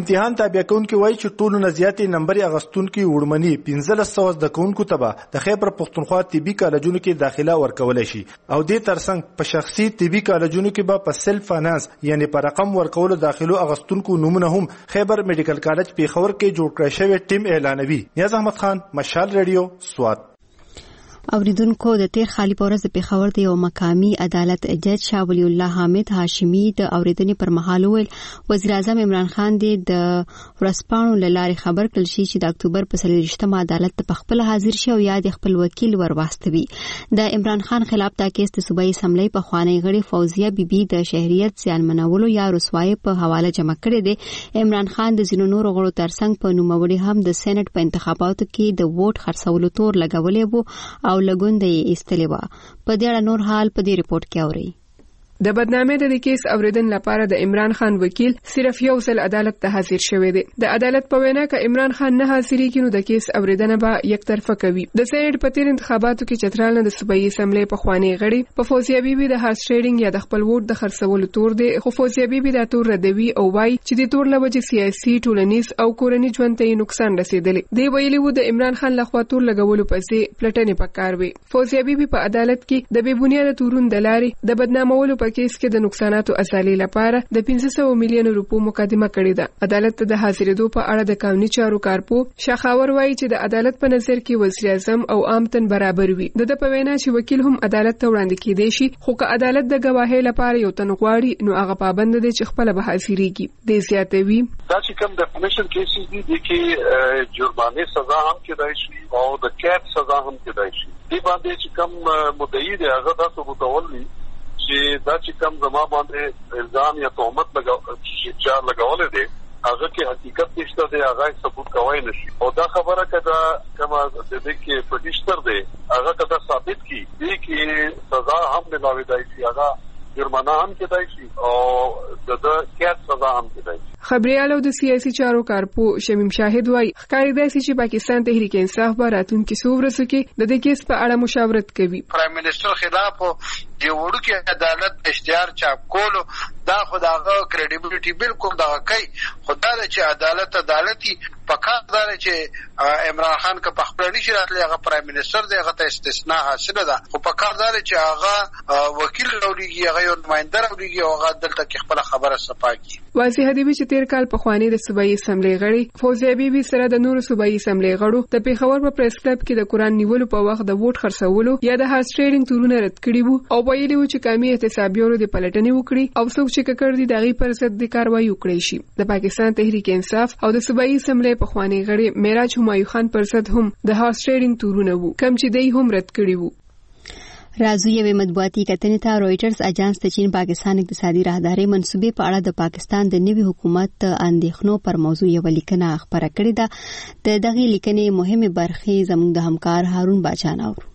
[SPEAKER 20] امتحان تابع کونکي وایي چې ټولو نه زیاتې نمبر اغستونکي وړمني 1500 د کونکو تبه د خیبر پختونخوا طبي کالجونو کې داخله ورکول شي او د ترڅنګ په شخصي طبي کالجونو کې به په سلف فاینانس یعنی په رقم ورکول داخلو اغستونکو نمونه هم خیبر میډیکل کالج پیښور کې جوړ کړی شوی ټیم اعلانوي. نیاز احمد خان، مشال ریډیو، سوات.
[SPEAKER 1] اوریدونکو د تیر خالی پورز د پیښور د یو مقامی عدالت جج شاه ولی الله حامد هاشمی د اوریدنې پر مهال ویل وزیر اعظم عمران خان د ورسپانو لارې خبر کړل شي چې د اکتوبر په 23 عدالت په خپل حاضر شي او یا د خپل وکیل ورواستوي. د عمران خان خلاف دا کیس د صوبایي اسمبلی په خوانی غړي فوزیه بیبي د شهریت زیان منولو یا رسوایی په حواله جمع کړی دی. عمران خان د زینو نور غړو ترڅنګ په نوموړي هم د سېنات په انتخاباتو کې د ووټ خرڅولو تور لګولې وو او لګوند یې استلی و. په دې اړه نور حال په دې ریپورت کې اورئ.
[SPEAKER 2] د بدنامۍ د کیس اوریدن لپاره د عمران خان وکیل صرف یو ځل عدالت ته حاضر شوی دی. د عدالت په وینا ک عمران خان نه حاضرېږي نو د کیس اوریدنه به یک طرفه کوي. د سېنات په تیر انتخاباتو کې چترال نه د صوبایي اسمبلی په خوانی غړي په فوزیه بیبي د هارس ټریډینګ یا د خپل ووټ د خرڅولو تور دی، خو فوزیه بیبي دا تور ردوي او وايي چې د تور لوجه سیاسي، ټولنیز او کورنی ژوند ته نقصان رسیدلی. دی ویلي وو د عمران خان لخوا تور لګولو پسې پلټنې پکار وي. فوزیه بیبي په عدالت کې د بې بنیاده تورون د لارې د بدنامولو په کیس کې د نقصاناتو ازالي لپاره د 500 میلیون روپو مقدمه کړې ده. عدالت ته د حاضرېدو په اړه د قانوني چارو کارپو شاخاور وایي چې د عدالت په نظر کې وزیر اعظم او عام تن برابر وي. د په وینا چې وکیل هم عدالت ته وړاندې کېدی شي، خو که عدالت د گواهی لپاره یو تن غواړي نو هغه پابند دي چې خپل به حاضرېږي. د زیاتوي
[SPEAKER 3] دا چې کوم د کمیشن کیسز دي چې جرمانه سزا هم کېدای شي او د کیپ سزا هم کېدای شي. دې باندې چې کوم مدعي دی هغه دا ثبوت ولري چې دا چې کوم زما باندې الزام یا تهمت لګولې دي هغه کې حقیقت نشته دی، هغه ثبوت کوي نشي. او دا خبره کده کما د دې کې پټیشتر دی هغه کده ثابت کی دی کې سزا هم ملاوي دی، هغه جرمانه هم کېدای شي او د کیپ سزا هم کېدای شي.
[SPEAKER 2] خبريالو د سیاسي چارو کارپو شمیم شاهد وایي ښکارېدای شي چې پاکستان تحریک انصاف به راتلونکي څو ورځو کې د دې کیس په اړه مشاورت کوي.
[SPEAKER 5] پرایم منسٹر خلاف یو وړوکی عدالت اشتهار چاپ کولو دا خداغه credibility بالکل دا کوي. خدای چې عدالتي پکار دا چې عمران خان که په خپل نشي راتلی هغه پرایم منسٹر دی، هغه ته استثناء حاصل ده، خو پکار دا چې هغه وکیل راوړي، هغه یو نمائنده راوړي او هغه دلته کې خپل خبره صفاکي.
[SPEAKER 2] واضح دی چې تیر کال په خوانی د صوبایي اسمبلی غړي فوزیه بیبي سره د نورو صوبایي اسمبلی غړو د پیښور په پریس کلب کې د قران نیولو په وخت د ووټ خرڅولو یا د هارس ټریډینګ تورونه رد کړي وو او ویلي وو چې قومي احتسابیانو د پلټنې وکړي او څوک چې کړ دي دغه پر ضد د کاروایی وکړي شي. د پاکستان تحریک انصاف او د صوبایي اسمبلی په خوانی غړي معراج همایون خان پر ضد هم د هارس ټریډینګ تورونه وو کم چې دوی هم رد کړي وو.
[SPEAKER 1] راځو یوې مطبوعاتي کتنې ته. رويټرز اجانس د چین پاکستان اقتصادي راهداري منصوبې په اړه د پاکستان د نوي حکومت اندېښنو پر موضوع یو لیکنه خبره کړې ده. د دغه لیکنې مهمه برخې زموږ د همکار هارون باچان اورو.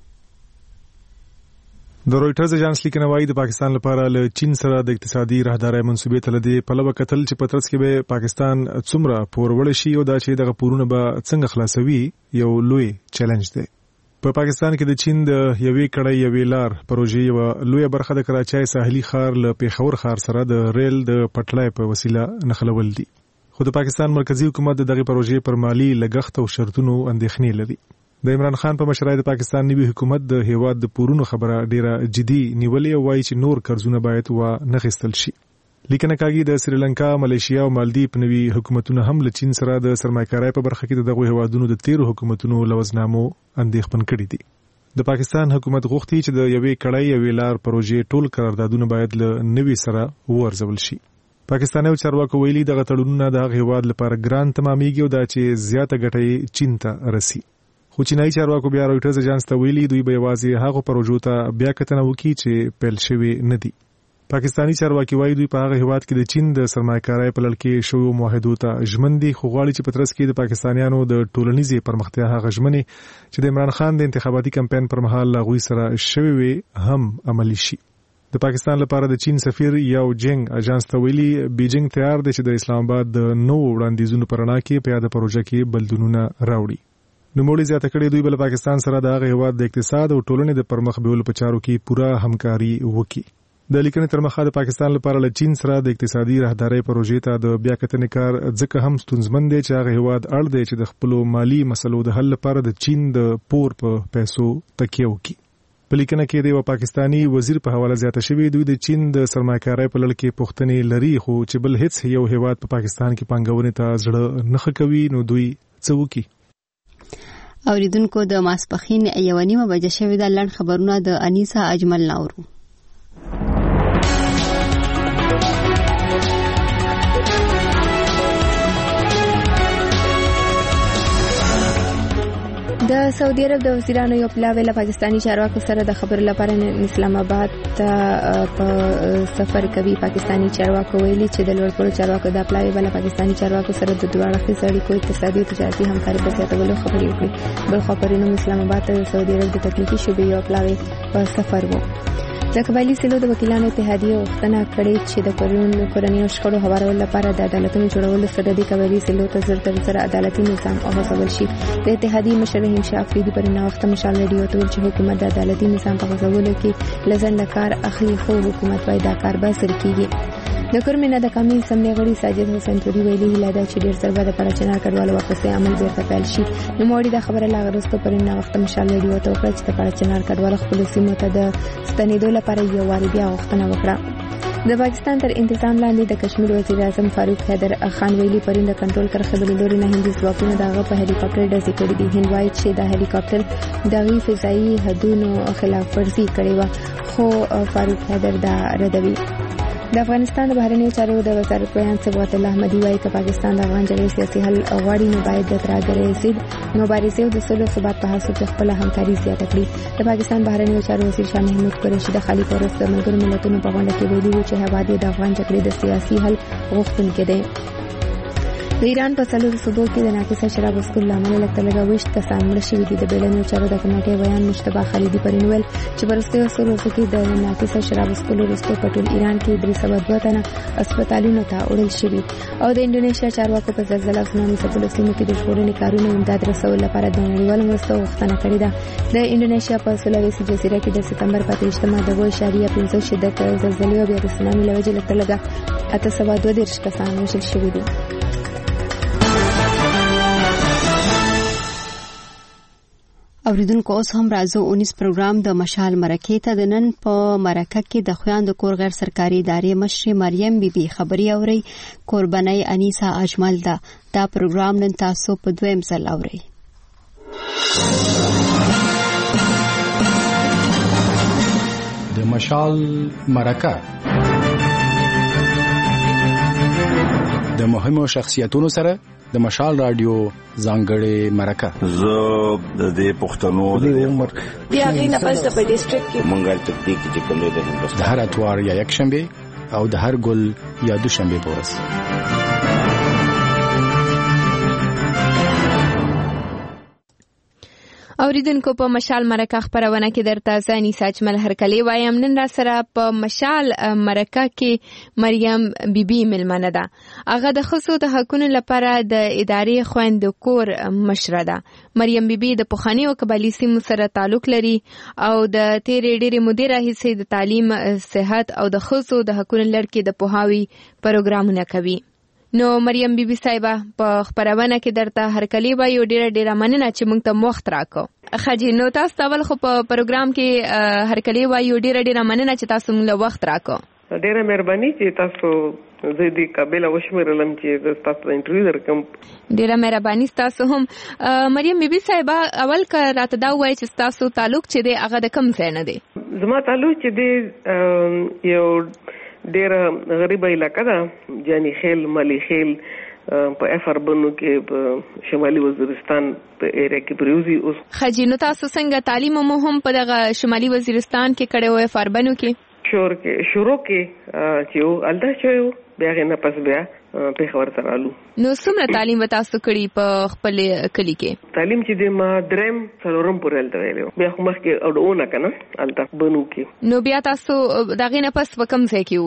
[SPEAKER 8] د رويټرز اجانس لیکنه وايي د پاکستان لپاره له چین سره د اقتصادي راهداري منصوبې ته لدی په لور کتل چې پترس کې به پاکستان څومره پورول شي او دا چې دغه پورونه به څنګه خلاصوي یو لوی چیلنج دی. په پاکستان کې د چین د یوې کړۍ یوې لار پروژې یو لوی برخه د کراچۍ ساحلي ښار له پیښور ښار سره د ریل د پټلۍ په وسیله نښلول دي. خو د پاکستان مرکزی حکومت د دغه پروژې پر مالی لګښت او شرطونو اندېښنې لري. د عمران خان په مشرۍ د پاکستان نوي حکومت د هیواد د پورونو خبره ډیره جدي نیولې او وایي چې نور قرضونه باید و نه غستل شي. لیکنه کاږي د سریلانکا، ملیشیا او مالدیپ نوي حکومتونه هم له چین سره د سرمایه‌کارۍ په برخه کې دغه هیوادونو د تیرو حکومتونو لوزنامو اندېښمن کړي دي. د پاکستان حکومت غوښتي چې د یوې کړۍ یوې لار پروژې ټول قراردادونه باید له نوي سره ورزول شي. پاکستاني چارواکو ویلي دغه تړونونه د هغه هیواد لپاره ګران تمامېږي او دا چې زیاته ګټه چین ته رسي. خو چینایي چارواکو بیا رويټرز اجانس ته ویلي دوی به یوازې هغه پروژو ته بیا کتنه وکړي چې پیل شوی نه دي. پاکستانی چارواکي وایي دوی په هغه هیواد کې د چین د سرمایه‌کارۍ په لړ کې شویو معاهدو ته ژمن دي، خو غواړي چې په ترڅ کې د پاکستانیانو د ټولنیزې پرمختیا هغه ژمنې چې د عمران خان د انتخاباتي کمپاین پر مهال هغوی سره شوي وي هم عملي شي. د پاکستان لپاره د چین سفیر یاو جنگ اجانس ته ویلي بیجینګ تیار دی چې د اسلام آباد د نوو وړاندیزونو پر اړه کې په یاد پروژه کې بدلونونه راوړي. نوموړي زیاته کړې دوی بل پاکستان سره د هغه هیواد د اقتصاد او ټولنې د پرمخ بیولو په چارو کې پوره همکاري وکړي. د لیکنې تر مخه د پاکستان لپاره له چین سره د اقتصادي راهدارۍ پروژې ته د بیا کتنې کار ځکه هم ستونزمن دی چې هغه هیواد اړ دی چې د خپل مالی مسلو د حل لپاره د چین د پور په پیسو تکیه وکړي. په لیکنه کې د پاکستانی وزیر په حواله زیاته شوې دوی د چین د سرمایه‌کارۍ په لړ کې پوښتنې لري خو چې بل هیڅ یو هیواد په پاکستان کې پانګونې ته زړه نه کوي نو دوی څه وکړي.
[SPEAKER 1] اوریدونکو د ماسپخین 1:30 بجې شوې د لړ خبرونه د انیسا اجمل ناورو. د سعودي عرب د وزیرانو یو پلاوی له پاکستانی چارواکو سره د خبرو لپاره اسلام آباد ته په سفر کوي. پاکستانی چارواکو ویلي چې د لوړپوړو چارواکو د پلاوی بل پاکستانی چارواکو سره د دوه اړخیزو اړیکو اقتصادي او تجارتي همکاري په زیاتولو خبرې وکړي. بل خو پرونی اسلام آباد ته د سعودي عرب د تکنیکی شعبې یو پلاوی په سفر وو. د قبایلی سیلو د وکیلانو اتحادیه غوښتنه کړې چې د کورنیو شخړو هوارولو لپاره د عدالتونو جوړولو سره د قبایلی سیلو ته زر عدالتي نظام اغوځول شي. د اتحادیې مشر رحیم شاه افریدي پر وخت مشال رادیو ته چې حکومت د عدالتي نظام په غوځولو کې لزن کار اخلي خو حکومت وايي دا کار به سر کیږي. د کورمنه د قومي اسمبلی غړي ساجد حسین توري ویلي هیله چې ډیر ضربه د پرچنار کډوالو واپسې عمل بیرته پیل شي. نو موړي د خبره لاغرسته پر وخت مشال رادیو ته وکړه چې د پرچنار کډوالو خپل سیمو ته د ستنېدو لپاره یو واري بیا غوښتنه وکړه. د پاکستان تر انتظام لاندې د کشمیر وزیر اعظم فاروق حیدر خان ویلي پرین د کنټرول کرخه بل لوري نه هندي ځواکونه دغه په هلی کاپټر ډزې کړې دي. هند وايي چې د هلی کاپټر دغه فضایي حدودو خلاف ورزي کړې و خو فاروق حیدر دا ردوي. د افغانستان د بهرنیو چارو د وزارت بیان صبغت الله احمدي وايي چې پاکستان د افغان جګړې سیاسي حل غواړي نو باید د ترهګرۍ ضد مبارزې او د صلح ثبات په حساب د خپل همکاري زیاته کړي. د پاکستان بهرنیو چارو وزیر شاه محمود قریشي د خالي پورس د ملګرو ملتونو په غونډه کې ویلي چې هواد د افغان جګړې د سیاسي حل غوښتونکي دي. د ایران په څلورو صوبو کې د ناقصه شراب وسکول لامل لکه وشت کسان مړه شوي دي. د بیړنیو چارو د کمیټې بیان مشتبه خالدي پرین ویل چې ورستیو څلورو کې د ناقصه شراب وسکول وروسته په ټول ایران کې 302 تنه هسپتالونو ته وړل شوي او د انډونیشیا چارواکو په زلزلې او سونامي څخه سیمو کې د ژغورنې کارونو امداد رسول لپاره د نړیوالو مرستو غوښتنه کړې ده. د انډونیشیا په سولاویسي جزیره کې د سپتمبر په 28 د 2.5 شدت زلزلې او بیا د سونامي له وجې لږ 832 کسان وژل شوي دي. اوریدونکو اوس هم راځو 19 پروګرام د مشال مرکه ته. د نن په مرکه کې د خویندو کور غیر سرکاري ادارې مشر مریم بیبي خبري اوري. قرباني انیسا اجمل دا پروګرام نن تاسو په دویم ځل اوري.
[SPEAKER 10] د مشال مرکه د مهمو شخصیتونو سره د مشال رادیو ځانګړې مرکه.
[SPEAKER 9] زه د دې پښتنو د عمر
[SPEAKER 11] بیا غي نه پس په ډیسټریکټ کې
[SPEAKER 9] منګل تکتیک چې کوم دی د هندوستان
[SPEAKER 10] د هر اتوار یا یک شنبه او د هر ګل یا دوشنبه په ورځ.
[SPEAKER 12] اوریدونکو په مشال مرکه خبرونه کې درته ځاني ساجمل هرکلی وایم. نن را سره په مشال مرکه کې مریم بیبي ملمنه ده. هغه د خصوصو د حقوقو لپاره د ادارې خويندو کور مشره ده. مریم بیبي د پخوانی او قبایلی سیمو سره تعلق لري او د تیرې ډېرې مودې راهیسې د تعلیم، صحت او د خصوصو د حقوقو لړ کې د پوهاوي پروګرامونه کوي. نو مریم بیبي صاحبه په خبرونه کې درته هرکلی وایو. ډیره مننه چې موږ ته وخت راکو. خاجي نو تاسو ټول خو په پروګرام کې هرکلی وایو. ډیره مننه چې تاسو موږ وخت راکو.
[SPEAKER 24] ډیره مهرباني چې تاسو زه دې قابل وشمرلم چې تاسو انټرویو درکم.
[SPEAKER 12] ډیره مهرباني تاسو هم. مریم بیبي صاحبه اول کا راته دا وایي چې تاسو تعلق چې دی هغه د کوم ځای نه دی؟
[SPEAKER 24] زما تعلق چې دی یو ډیر غریب علاقه ده، جانی خیل، مالی خیل په افر بنو کې په شمالي وزیرستان په ایریا کې پریوزي. اوس
[SPEAKER 12] خاجي نو تاسو څنګه تعلیم مو هم په دغه شمالي وزیرستان کې کړو او افر بنو کې
[SPEAKER 24] شروع کې چې الدا شو بیا نه پس بیا په خبر سره الو.
[SPEAKER 12] نو څومره تعلیم تاسو کړی په خپل کلی کې؟
[SPEAKER 24] تعلیم چې د ما درم څلورم پورې الته ویلو، بیا خو مخکې اورونه کنه الته بنو کې.
[SPEAKER 12] نو بیا تاسو دغه نه پس وکم ځای کې وې؟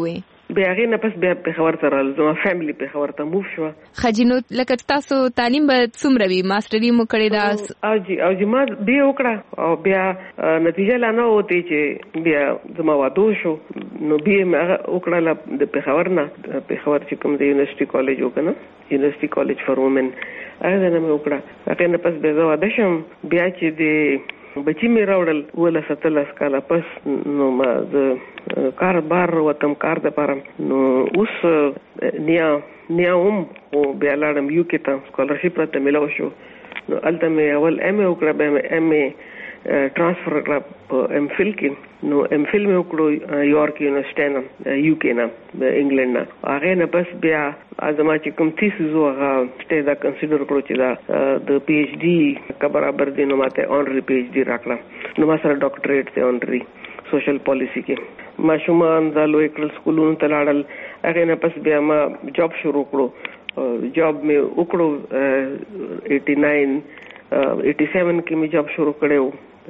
[SPEAKER 24] بیا هغه نه پس بیا په خبر سره زما فیملی په خبر ته موف شو.
[SPEAKER 12] خجینو لکه تاسو تعلیم به څومره وی ماستری مو کړی دا
[SPEAKER 24] او ما بیا وکړه او بیا نتیجه لا نه وته چې بیا زما واده شو نو بیا وکړه د په خبر نه په خبر چې کوم د یونیورسيټي کالج وکنه یونیورسيټي کالج فار وومن هغه نه مې وکړه هغه نه پس بیا واده شم بیا چې د بچی مې راوړل ولا 17 کاله پس نو ما د کار بار وتم کار د پاره نو اوس نیا او بیا لاړم یو کې ته سکالرشپ راته ملاو شو نو الته مې اول ام ای وکړه به ام ای transfer करा MPhil की नो एमफिल में उकड़ो यॉर्क यूनिवर्सिटी ना यूके ना इंग्लैंड ना आगे ना बस बिया आजमा चिकम थीसिस होगा स्टे दा कंसीडर करो चिदा द पीएचडी का बराबर दिनो माते ऑनरी पीएचडी राखला नो मासरा डॉक्टरेट से ऑनरी सोशल पॉलिसी के माशुमान दालो एकल स्कूलों तलाडल आगे ना बस बिया मा जॉब शुरू करो जॉब में उकड़ो 87 की मैं जॉब शुरू करे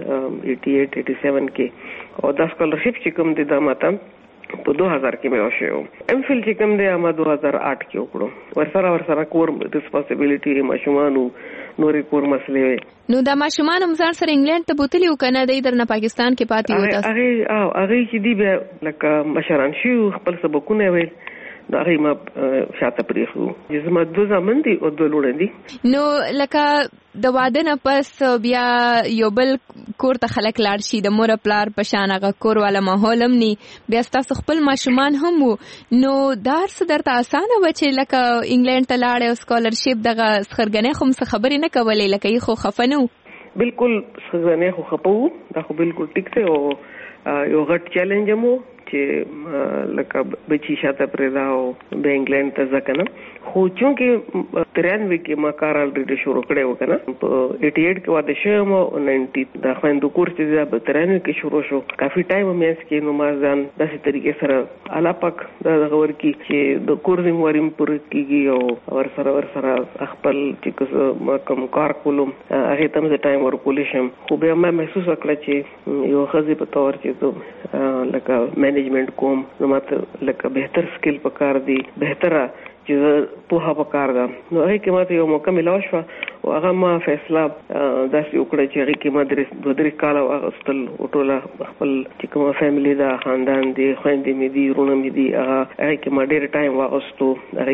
[SPEAKER 24] 88-87 के और 10 स्कॉलरशिप चिकम दे दामाता तो 2000 के में होशे एमफिल चिकम दे आमा 2008 के उकड़ो वर्षरा कोर रिस्पांसिबिलिटी माशुमानु नोरी कोर मसले
[SPEAKER 12] नो दा माशुमान हमसार सर England te boteli u Canada idar na Pakistan ke pati hota
[SPEAKER 24] age ki di be laka masharan shu khpal sabakune we دا غي ما شاته پریخو جسمه دو زمن دي او دلوړ دي
[SPEAKER 12] نو لکه د واده نه پس بیا یو بل کور ته خلک لاړ شي د مور پلار په شان هغه کور والا ماحول هم ني بیا تاسو خپل ماشومان هم نو دارس درته اسانه و چې لکه انګلند ته لاړ او سکالرشپ دغه خرګنه خو څه خبرې نه کولې لکه یې خو خفنو
[SPEAKER 24] بالکل خرګنه خو خپو دا خو بالکل ټیک ته او یو غټ چیلنج مو چې لکه بچی شاته پردا او به انګلند ته ځکنه خو چونکه 93 کې ما کار الریډي شروع کړو کنه 88 کې واده شوم او 90 دا خويندو کورس چې په 93 کې شروع شو کافي ټایم مې اس کې نو ما ځان داسې طریقې سره الاپک دا غور کې چې د کورس موریم پر کېږي او ور سره خپل چې ما کوم کار کوم هغه تم د ټایم ورکول شم خو به ما محسوس کړ چې یو خزي په تور چې ته لکه مینجمنت کوم نو ماته لکه بهتر سکل پکار دی بهتره چې په هغه پکار ده نو هغه کې ماته یو موقع ملو شو او هغه ما فیصله داسې وکړه چې هغه کې ما درې کال واغستل او ټول خپل چې کوم فیملی دا خاندان دی خويندې مې دي رونه مې دي هغه کې ما ډېر ټایم واغستو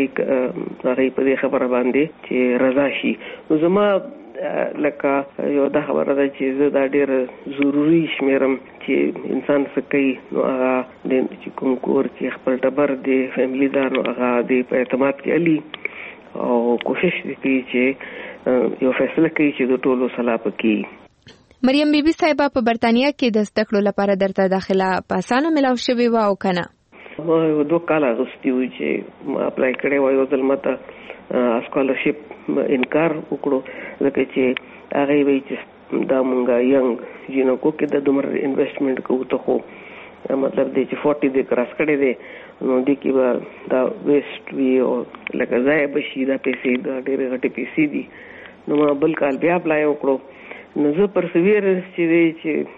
[SPEAKER 24] هغه په دې خبره باندې چې رضا شي نو زما لکه یو دا خبره ده چې زه دا ډېر ضروری شمیرم چې انسان څه کوي نو هغه د چې کوم کور کې خپل ټبر دی فیملی دا نو هغه د په اعتماد کې علي او کوشش کوي چې یو فیصله کوي چې د ټولو صلاح وکړي
[SPEAKER 12] مریم بیبي صاحبہ په برتانیا کې د زده کړو لپاره درته داخله په اسانه ملاو شوې و او کنه
[SPEAKER 24] ما 2 کال غوښتي و چې ما اپلای کړی و یو ځل ماته سکالرشپ انکار وکړو ځکه چې هغه وی چې دا مونږه ینګ جنکو کې د دومره انویسټمنٹ کوو ته خو مطلب دی چې 40 د کراس کړي دي نو د کې به دا ویسټ وی او لکه ځای بشي دا پیسې دا ډېر غټي پیسې دي نو ما بل کال بیا اپلای وکړو نو زه پرسویرنس چې دی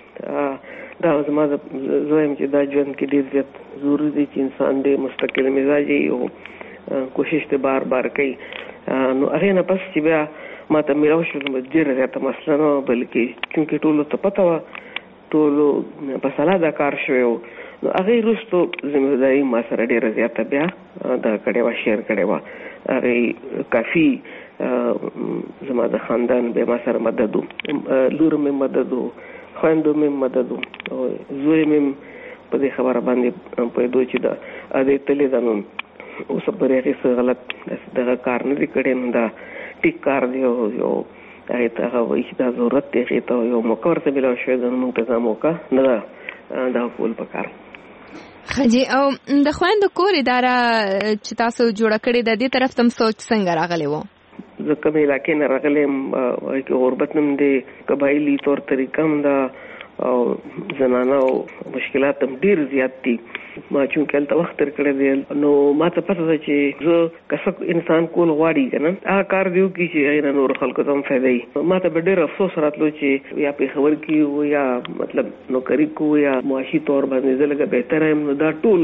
[SPEAKER 24] چې دا زما زویم چې دا ژوند کې ډېر زیات ضروري دی چې انسان دې مستقل مزاجي او کوشش ته بار کوي نو هغه نه پس چې بیا ما ته میراو شو نو ډېر زیاته مسله نه بلکې چونکې ټولو ته پته وه ټولو په سلا دا کار شوی و نو هغې وروستو ذمهداري ما سره ډېره زیاته بیا دا کړې وه شیر کړې وه هغې کافي زما د خاندان بیا ما سره مدد و لور مې مدد و خویندو مې مدد و او زوی مې په دې خبره باندې پوهېدو چې دا ادې تلې ده نو اوس پرې هغې څه غلط دغه کار نه دی کړی نو دا ټیک کار دی او یو هغې ته هغه وایي چې دا ضرورت دی هغې ته یو موقع ورته ملاو شوې ده نو موږ ته دا موقع نه ده دا کول پکار
[SPEAKER 12] خجي او د خویندو کور اداره چې تاسو جوړه کړې ده دې طرف ته سوچ څنګه راغلی و
[SPEAKER 24] زه کومې علاقې نه راغلی یم غربت هم دی قبایلي طور طریقه هم ده او زنانه او مشکلات هم ډېر زیات دي ما چونکې هلته وخت تېر کړی دی نو ما ته پته ده چې زه که څه انسان کول غواړي که نه هغه کار دې وکړي چې هغې نه نورو خلکو ته هم فایده وي ما ته به ډېر افسوس راتلو چې یا پېښور کې وو یا مطلب نوکري کوو یا معاشي طور باندې زه لږه بهتره یم نو دا ټول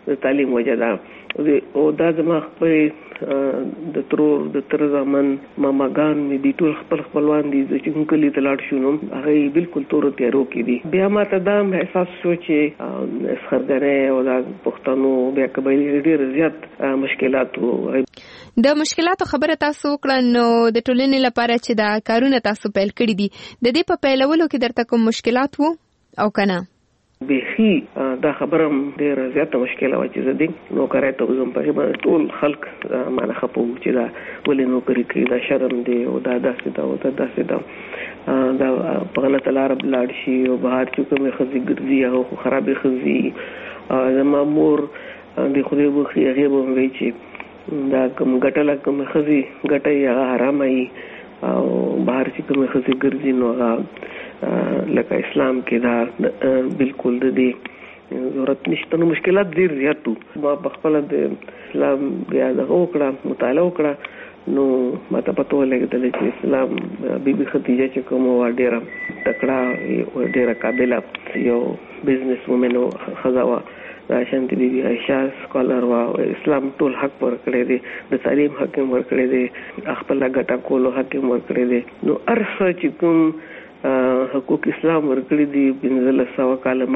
[SPEAKER 24] د تعلیم وجه ده او دا زما خپل د ترور د تر زمن ماماګان می دي ټول خپل خپلوان دي چې کلی تلاړ شو نو هغه بالکل تور تیارو کې دي. بیا ماته دا احساس شو چې خرګره او د پښتنو بیا قبایلی ډیر زیات مشکلات وو.
[SPEAKER 12] د مشکلاتو خبره تاسو وکړه نو د ټولنې لپاره چې دا کارونه تاسو پیل کړی دي د دې په پیلولو کې درته کوم مشکلات وو او کنه؟
[SPEAKER 24] بخي دا خبره ډیره زیاته مشکله و چې زه نو کارای ته وزم په باندې ټول خلک مانه خپو چې دا ولې نو کوي کې دا شرم دی او دا داسې دا او دا داسې دا دا په غلطه لار بلاړ شي او بهر چې کومه خزي ګرځي او خرابې خزي زما مور د خدای بخي هغه به وی چې دا کوم ګټه کوم خزي ګټه یې حرامي او بهر چې کومه خزي ګرځي نو لکه اسلام کې دا بالکل د دې ضرورت نشته. نو مشکلات ډیر زیات ما په خپل د اسلام بیا د وکړه مطالعه وکړه نو ماته پته ولګېدل چې اسلام بیبي خدیجه چې کوم و ډیره تکړه او ډیره قابله یو بزنس وومن خزاوه دا شانتی بیبي عائشہ سکالر وا اسلام ټول حق ورکړي دي د تعلیم حق ورکړي دي خپل ګټه کولو حق ورکړي دي. نو ارڅ چې کوم حقوق اسلام ورکړي دي 1500 کال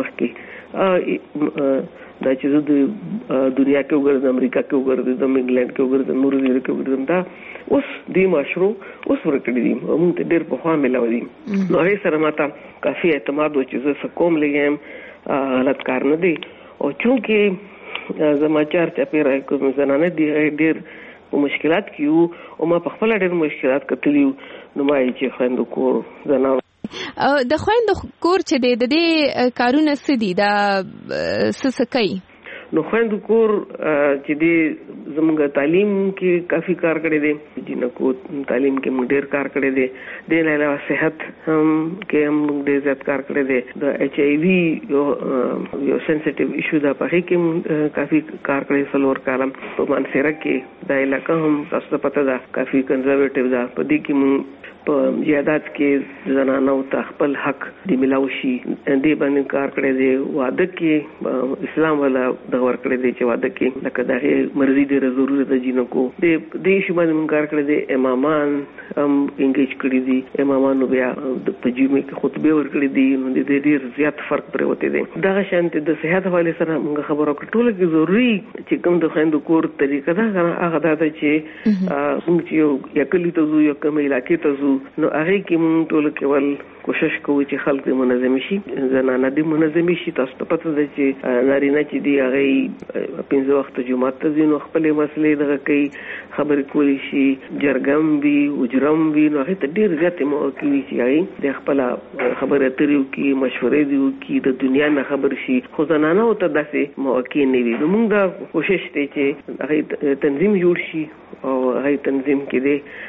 [SPEAKER 24] مخکې دا چې د دنیا کې وګورئ امریکا کې وګورئ د انګلند کې وګورئ نور ځای کې وګورئ دا اوس د مشروع اوس ورکړي دي موږ ته ډېر په خوا ملاو دي. نو هغه سره ماته کافي اعتماد و چې زه کوم لګم غلط کار نه دی او چونکه زما چار چاپیره کوم زنانه دي ډېر مشکلات کیو او ما په خپل ډېر مشکلات کتلیو نو ما چې خويندو کور زنانه
[SPEAKER 12] د خويندو کور چې د دې کارونه سدي دا سسکای
[SPEAKER 24] نو خويندو کور چې د زموږ تعلیم کې کافي کار کړی دی جنکو تعلیم کې موږ ډېر کار کړی دی د علاوه صحت هم کې هم ډېر زیات کار کړی دی د ایچ ای وی یو سنسټیو ایشو دا په کې کافي کار کړی سلور کالم په مانسره کې د علاقې هم تاسو پته ده کافي کنزرویټیو ده په دې کې موږ په زیادات کې زنانو ته خپل حق دی ملاوي دې باندې کار کړی دی واده کې اسلام ولا د ور کړی دی چې واده کې لکه دغه مرزي ډېر ضروري ده جنکو دې شی باندې کار کړی دی امامان هم انګیج کړی دي امامانو بیا د تجربه کې خطبه ور کړی دي نو دې ډېر زیات فرق پروته دی. دغه شانت د صحت حواله سره موږ خبرو کړو کې ضروري چې کوم د خويندو کور طریقه ده هغه دا چې موږ چې یو کلی ته یو کوم علاقې ته نو هغه کې موږ ټول کېول کوشش کوو چې خلک منظم شي زنانه دې منظم شي. تاسو ته پته ده چې نارینه چې دی هغه 15 وخت جمعه ته ځي نو خپل مسلې دغه کوي خبرې کولی شي جرګم وي وجرم وي نو هغه ته ډېر زیات موقع وي چې هغه د خپل خبرې اترې وکړي مشورې دی وکړي د دنیا نه خبر شي خو زنانه ته داسې موقع نه وي. نو موږ دا کوشش کوي چې هغه تنظیم جوړ شي او هغه تنظیم کې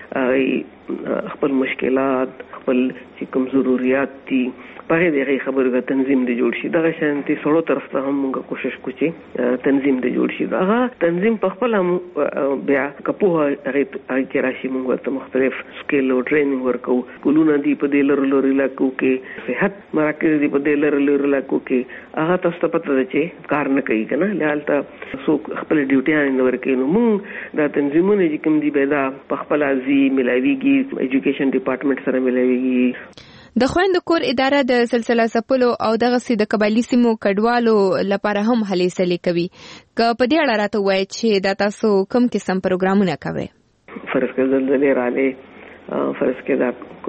[SPEAKER 24] دی خپل مشکلات خپل چې کوم ضرورت دي په دې خبرو تنظیم دی جوړ شي. دغه شانتي سړو طرف ته هم موږ کوشش کوو چې تنظیم دی جوړ شي. هغه تنظیم په خپل بیا کپوه هغه کې راشي موږ ته مختلف سکیل او ټریننګ ورکو کولونه دی په دې لرلو علاقو کې صحت مراکز دی په دې لرلو علاقو کې هغه تاسو ته پته ده چې کار نه کوي کنه لالته سو خپل ډیوټي نه ورکوي نو موږ دا تنظیمونه چې کوم دی پیدا په خپل ازي ملاويږي ایجوکیشن ډپارټمنټ سره ملاويږي.
[SPEAKER 12] د خويندو کور اداره د سلسله سپلو او دغه سي د قبایلی سیمو کډوالو لپاره هم هلې سلې کوي که په دې اړه راته وایي چې دا تاسو کوم قسم پروګرامونه کوي؟
[SPEAKER 24] فرض کړه زلزلې رااله فرض کړه دا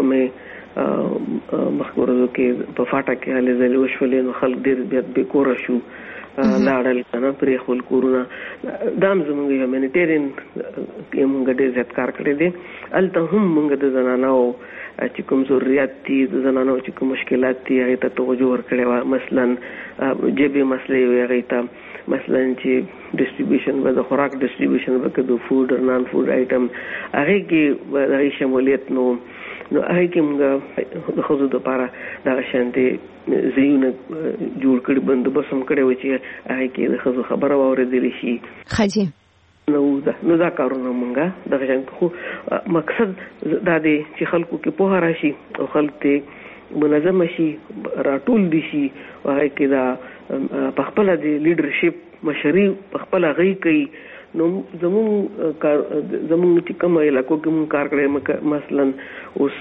[SPEAKER 24] کومه مخکورو کې په فاټا کې هلې زلزلې وشولې نو خلک ډېر بیا به کور شو لاړل کنه پرې خپل کورونه دام زموږ هیومانیټیرین کې موږ ډېر زیات کار کړی دی. الته هم موږ د زنانو چې کوم ضرورت دي د زنانو چې کوم مشکلات دي هغه ته توجه ورکړي و مثلا جبې مسلې وي هغه ته مثلا چې ډیسټریبیوشن به د خوراک ډیسټریبیوشن به د فود او نان فود آیټم هغه کې د شمولیت نو هغه کې موږ د خزو لپاره د شانتي زیونه جوړ کړي بندوبست هم کړی و چې هغه کې د خزو خبره واورېدل شي.
[SPEAKER 12] خاجي
[SPEAKER 24] نو دا کارونه مونږه دغه څنګه خو مقصد دا دی چې خلکو کې په راشي او خلک ته منظم شي راټول دي شي هغه کې دا په خپل د لیډرشپ مشري په خپل غي کوي نو زمون چې کوم علاقو کې مون کار کړی مثلا اوس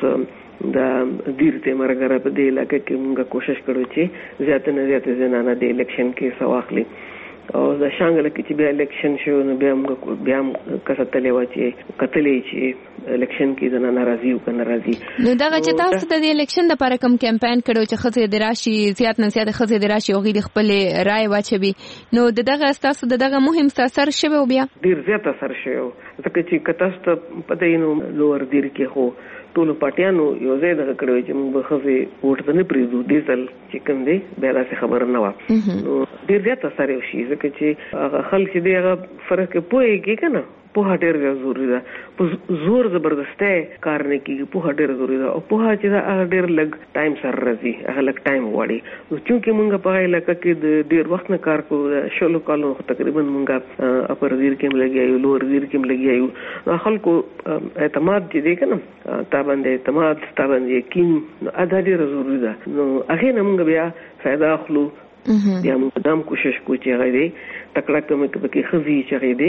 [SPEAKER 24] د دیرته مرګره په دې علاقې کې مونږه کوشش کړو چې زیات نه زیات زنانه د الیکشن کې سواخلي او د شانګل کې چې بیا الیکشن شو نو بیا موږ کساتلې و چې کتلې چې الیکشن کې زنانه ناراضي او ناراضي
[SPEAKER 12] نو دا چې تاسو د الیکشن د لپاره کوم کمپاین کړو چې خزه د راشي زیات نه زیات خزه د راشي او غیر خپل رائے واچوي نو دغه تاسو دغه مهم اثر شوه بیا
[SPEAKER 24] ډیر زیات اثر شوه ځکه چې کتاست پته نو لوړ دیر کې خو ټول پټیانو یو ځای د کړو چې موږ خزه ووټ نه پریدو ډیزل چې کوم دی بیا دا خبر نه و نو ډیر زیات اثر یو شي ځکه چې خلک دې هغه فرق پوهیږي کنه په ډیر ضروري ده په زور زبردسته کار نه کیږي په ډیر ضروري ده او په چې دا ډیر لګ ټایم سره راځي هغه لګ ټایم وړي نو چې موږ په علاقه کې د ډیر وخت نه کار کوو شلو کالو تقریبا موږ اپر دیر کې لګیایو لور دیر کې لګیایو خلکو اعتماد دې کنه تا باندې اعتماد تا باندې یقین ادا ډیر ضروري ده نو هغه نه موږ بیا فائدہ اخلو بیا موږ دام کوشش کوو چې هغه دې تکړه کوم کې خزي چې هغه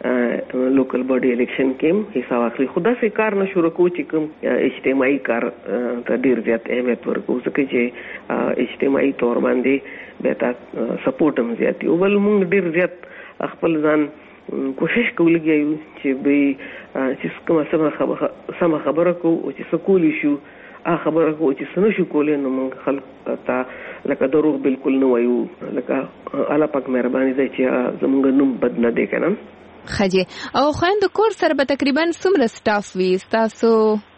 [SPEAKER 24] دې لوکل باډي الیکشن کې حصہ واخلي خدا سي کار نه شروع کوو چې کوم اجتماعي کار ته ډیر زیات اهمیت ورکوو ځکه چې اجتماعي تور باندې به تا سپورټ هم زیاتی او بل موږ ډیر زیات خپل ځان کوشش کولګیو چې به چې کومه سم خبره کو او چې سکول شو خبره کو چې سنو شو کولې نو موږ خلک ته لکه دروغ بالکل نه وایو لکه الله پاک مهرباني دی چې زمونږ نوم بد نه دی کنه
[SPEAKER 12] خجه او خويند کور سره به تقریبا څومره سټاف وي تاسو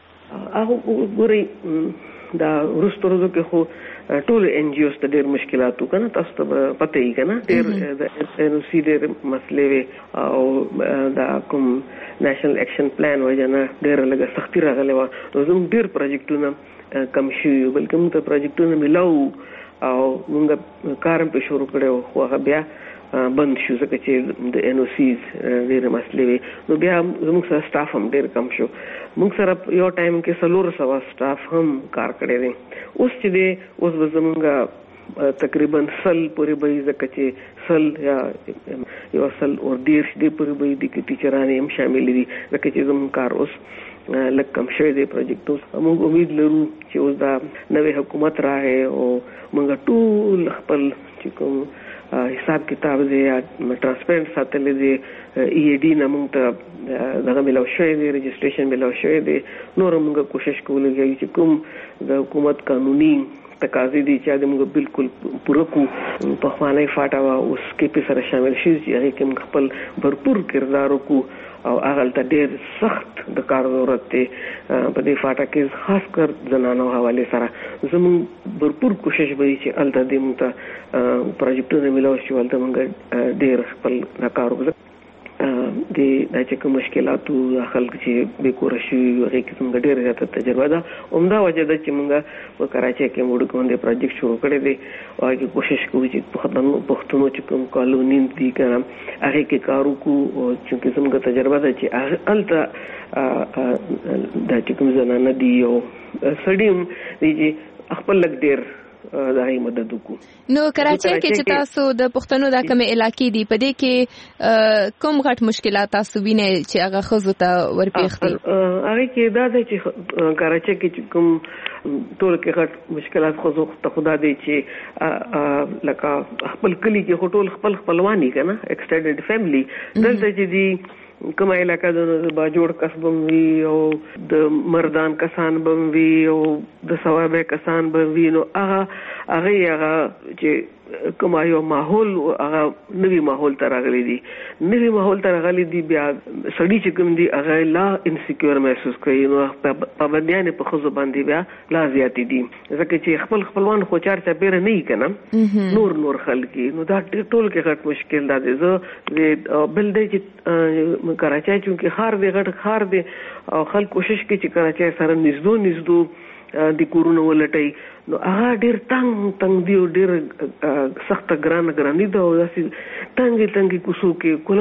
[SPEAKER 24] هغه ګوري دا ورستورو کې خو ټول ان جی اوز ته ډېر مشکلات وکنه تاسو ته پته یې کنه ډېر د ان سی ډېر مسلې او دا کوم نېشنل اکشن پلان وجنه ډېر لږه سختي راغله و نو زموږ ډېر پروجیکټونه کم شي بلکې موږ ته پروجیکټونه ملاو او موږ کارم په شروع کړو خو هغه بیا بند شو ځکه چې د ان او سیز ډېر مسلې نو بیا زموږ سره سټاف هم ډېر کم شو موږ سره یو ټایم کې 300 سټاف هم کار کړی دی اوس چې دی اوس به زمونږ تقریبا 100 پورې به ځکه چې 100 یا یو 100 او 150 دی پورې به دي کې ټیچرانې هم شامل دي ځکه چې زموږ کار اوس لکه کم شوی دی پروجیکټ موږ امید لرو چې اوس دا نوې حکومت راغی او موږ ټول خپل چې کوم حساب کتاب دی یا ترانسپیرنٹ ساتل دی ای ډی نمونږ ته دغه ملو شوی دی رجسټریشن ملو شوی دی نور موږ کوشش کوو چې کوم د حکومت قانوني تقاضې دي چې موږ بالکل پوره کو په خوانه فاټا وا اوس کې په سره شامل شي چې هغه کې خپل भरपूर کردار وکړو او هغه ته ډېر سخت د کار ضرورت دی په دې فاټا کې خاص کر زنانو حواله سره زموږ भरपूर کوشش به چې الته دې موږ ته پروجیکټونه ملو شي ولته موږ ډېر خپل کار وکړو د چې کوم مشکلات او خلک چې به کور شي هغه کې څنګه ډېر زیاته تجربه ده عمده وجه ده چې موږ په کراچۍ کې موږ کوم د پروجیکټ شروع کړی دی او هغه کوشش کوو چې پښتنو چې کوم کالونی دي کنه هغه کې کار وکړو او چې څنګه تجربه ده چې الته د چې کوم زنانه دی او سړیم دی چې خپل لګ ډېر دای مدد وکړو
[SPEAKER 12] نو کراچۍ کې چې تاسو د پښتنو د کومه علاقې دی په دې کې کوم غټ مشکلات تاسو وینئ چې هغه خزو ته ورپېختي
[SPEAKER 24] هغه کې دا دی چې کراچۍ کې کوم ټول کې غټ مشکلات خزو ته خدا دی چې لکه خپل کلی کې ټول خپل خپلوانی کنه ایکسټنډډ فیملی دلته چې دی کومه علاقه د باجوړ کسبم وی او د مردان کسان بم وی او د ثوابه کسان بم وی نو هغه چې کوم یو ماحول هغه نوی ماحول ته راغلي دي بیا سړی چې کوم دي هغه لا انسیکیور محسوس کوي نو پابندیان په خزو باندې بیا لا زیاتې دي ځکه چې خپلوان خو چار چا بیره نه کنه نور خلک نو دا ټول کې غټ مشکل ده زه بل دی چې کراچۍ چې خار دی غټ خار دی او خلک کوشش کوي چې کراچۍ سره نږدې د کورونو ولټي نو هغه ډیر تنگ دی او ډیر سخت ګرانی دا او داسې تنګي کوڅو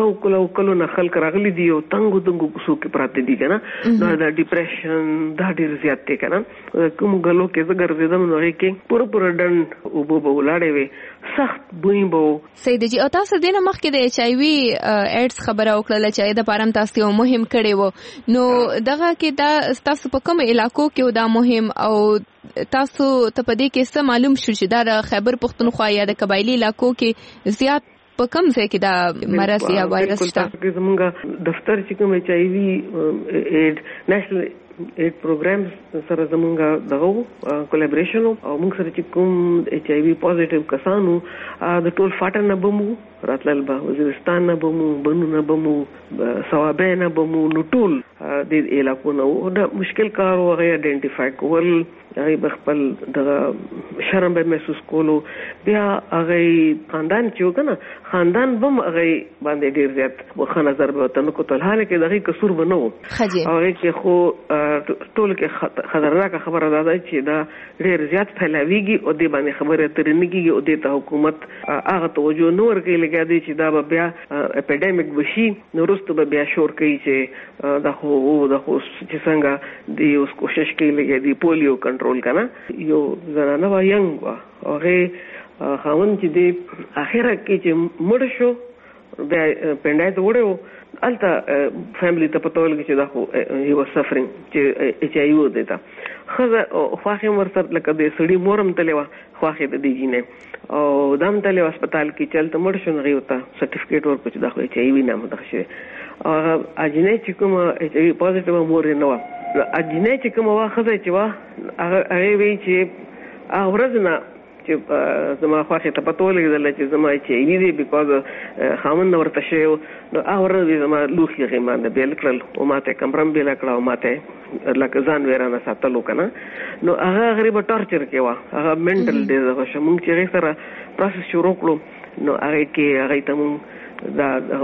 [SPEAKER 24] کې کلو نه خلک راغلي دي او تنګو کوڅو کې پراته دي کنه دا ډیپریشن دا ډیر زیات دی کنه کوم غلو کې زګر زیدم نو کې پورا ډن او بو ولاړې وي سخت بوین بو
[SPEAKER 12] سید جی او تاسو دینه مخکې د ایچ ای وی ایډز خبره وکړه چې د پارم تاسو یو مهم کړي وو نو دغه کې دا تاسو په کوم علاقو کې دا مهم او تاسو ته په دې کې څه معلوم شو چې دا خیبر پختونخوا یا د قبایلی علاقو کې زیات په کوم ځای کې دا مرض یا وایرس شته؟
[SPEAKER 24] زمونږ دفتر چې کوم ایچ ای وی ایډ نېشنل ایډ پروګرامز سره زمونږ دغه کولیبریشن او موږ سره چې کوم ایچ ای وی پوزټیو کسانو د ټول فاټر نه بمو راتلل به وزیرستان نه بمو بنو نه بمو ثوابه نه بمو نو ټول د علاقو نه دا مشکل کار او غي آئیډنټیفای کول هغه بخپل د شرم به محسوس کولو بیا هغه خاندان چې وکنه خاندان بم هغه باندې ډیر زیات مخه نظر به وته نو کوتل حاله کې دغه قصور بنو هغه کې خو ټول کې خطرناک خبره ده چې دا ډیر زیات پھیلاویږي او د باندې خبره ترنګي او د حکومت هغه توجه نور کوي لګا دي چې دا بیا اپیډیمیک وشي نو وروسته بیا شور کوي چې دا خو چې څنګه دی اوس کوشش کوي لګا دي پولیو کنټرول کنه یو زنانه و ینګ و هغه خاون چې دی اخره کې چې مړ شو بیا پندای ته وړو الته فیملی ته پتول چې دا خو هی واز سفرینګ چې ایچ ای وی دیتا خزه خواخه مرسر لکه د سړی مورم تلوا خواخه د دیجینه او دام تلوا هسپتال کې چلته مړ شو نه وتا سرټیفیکیټ ورکړ چې دا خو ایچ ای وی نامه ده شه او اجنه چې کوم ایچ ای وی پوزټیو مور نه و اجنه چې کوم واخه چې وا هغه وی چې اورزنه چې زما خواخه ته پتو لګیدل چې زما چې وی دی بیکاز خامن ورته شو نو اورز زما لوخي غیمان بیل کړل او ماته کمرم بیل کړه او ماته لکه ځان ورانه ساتلو کنه نو هغه غریب ټارچر کېوا هغه منټل ډیزه شوم چې سره پروسس شروع کړو نو هغه کې هغه ته دا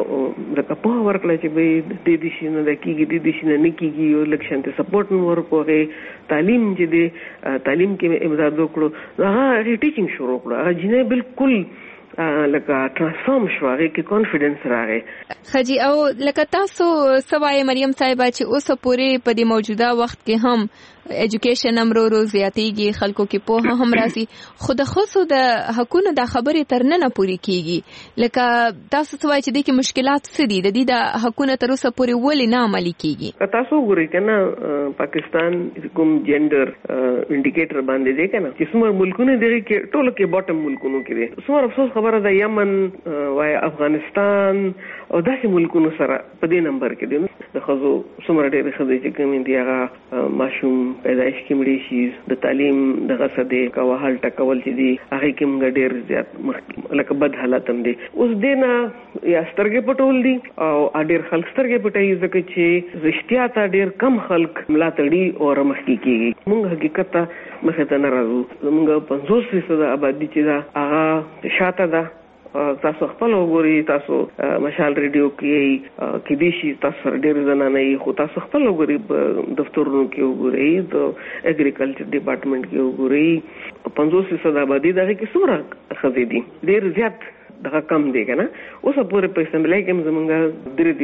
[SPEAKER 24] د په ورکړل چې به د دې شنو د کیږي د دې شنو نه کیږي یو لکشن ته سپورټ ورکوږي تعلیم چې دی تعلیم کې امداد وکړو هغه ټیچینګ شروع کړو هغه جنې بالکل لکه ترانسفورم شو هغه کې کانفیډنس راغی
[SPEAKER 12] خجی او لکه تاسو سوای مریم صاحب چې اوس پورې په دې موجوده وخت کې هم ایجوکیشن امرو زیاتېږي خلکو کې په هم راځي خود خصو د حقونو د خبرې ترنه پوری کیږي لکه تاسو سوای چې د کې مشکلات څه دي د دې د حقونو تر اوسه پورې ولې نه عملي کیږي
[SPEAKER 24] تاسو ګورئ کنه پاکستان کوم جندر انډیکیټر باندې دی کنه چې څومره ملکونه دي کې ټول کې باټم ملکونو کې دي څومره افسوس خبره ده یمن وای افغانستان او داسې ملکونو سره په دې نمبر کې دي د خزو څومره ډېر خزې چې کوم دي هغه ماشوم پیدائش کې مړي شي د تعلیم دغه سده کا حال ټکول چې دي هغه کې موږ ډېر زیات لکه بد حالت هم دي اوس دینا یا سترګې پټول دي او ډېر خلک سترګې پټي ځکه چې رښتیا ته ډېر کم خلک ملاتړي او رمخکي کیږي موږ حقیقت مخه ته نه راځو موږ 50% آبادی چې دا هغه شاته ده تاسو خپل وګورئ تاسو مشال ریډیو کې دي شي تاسو ډېر زنه نه خو تاسو خپل وګورئ دفترونو کې وګورئ د اګریکلچر ډپارټمنټ کې وګورئ 50% آبادی دغه کې څومره خزې دي ډېر زیات دغه کم دی کنه اوس پورې په اسمبلی کې زمونږ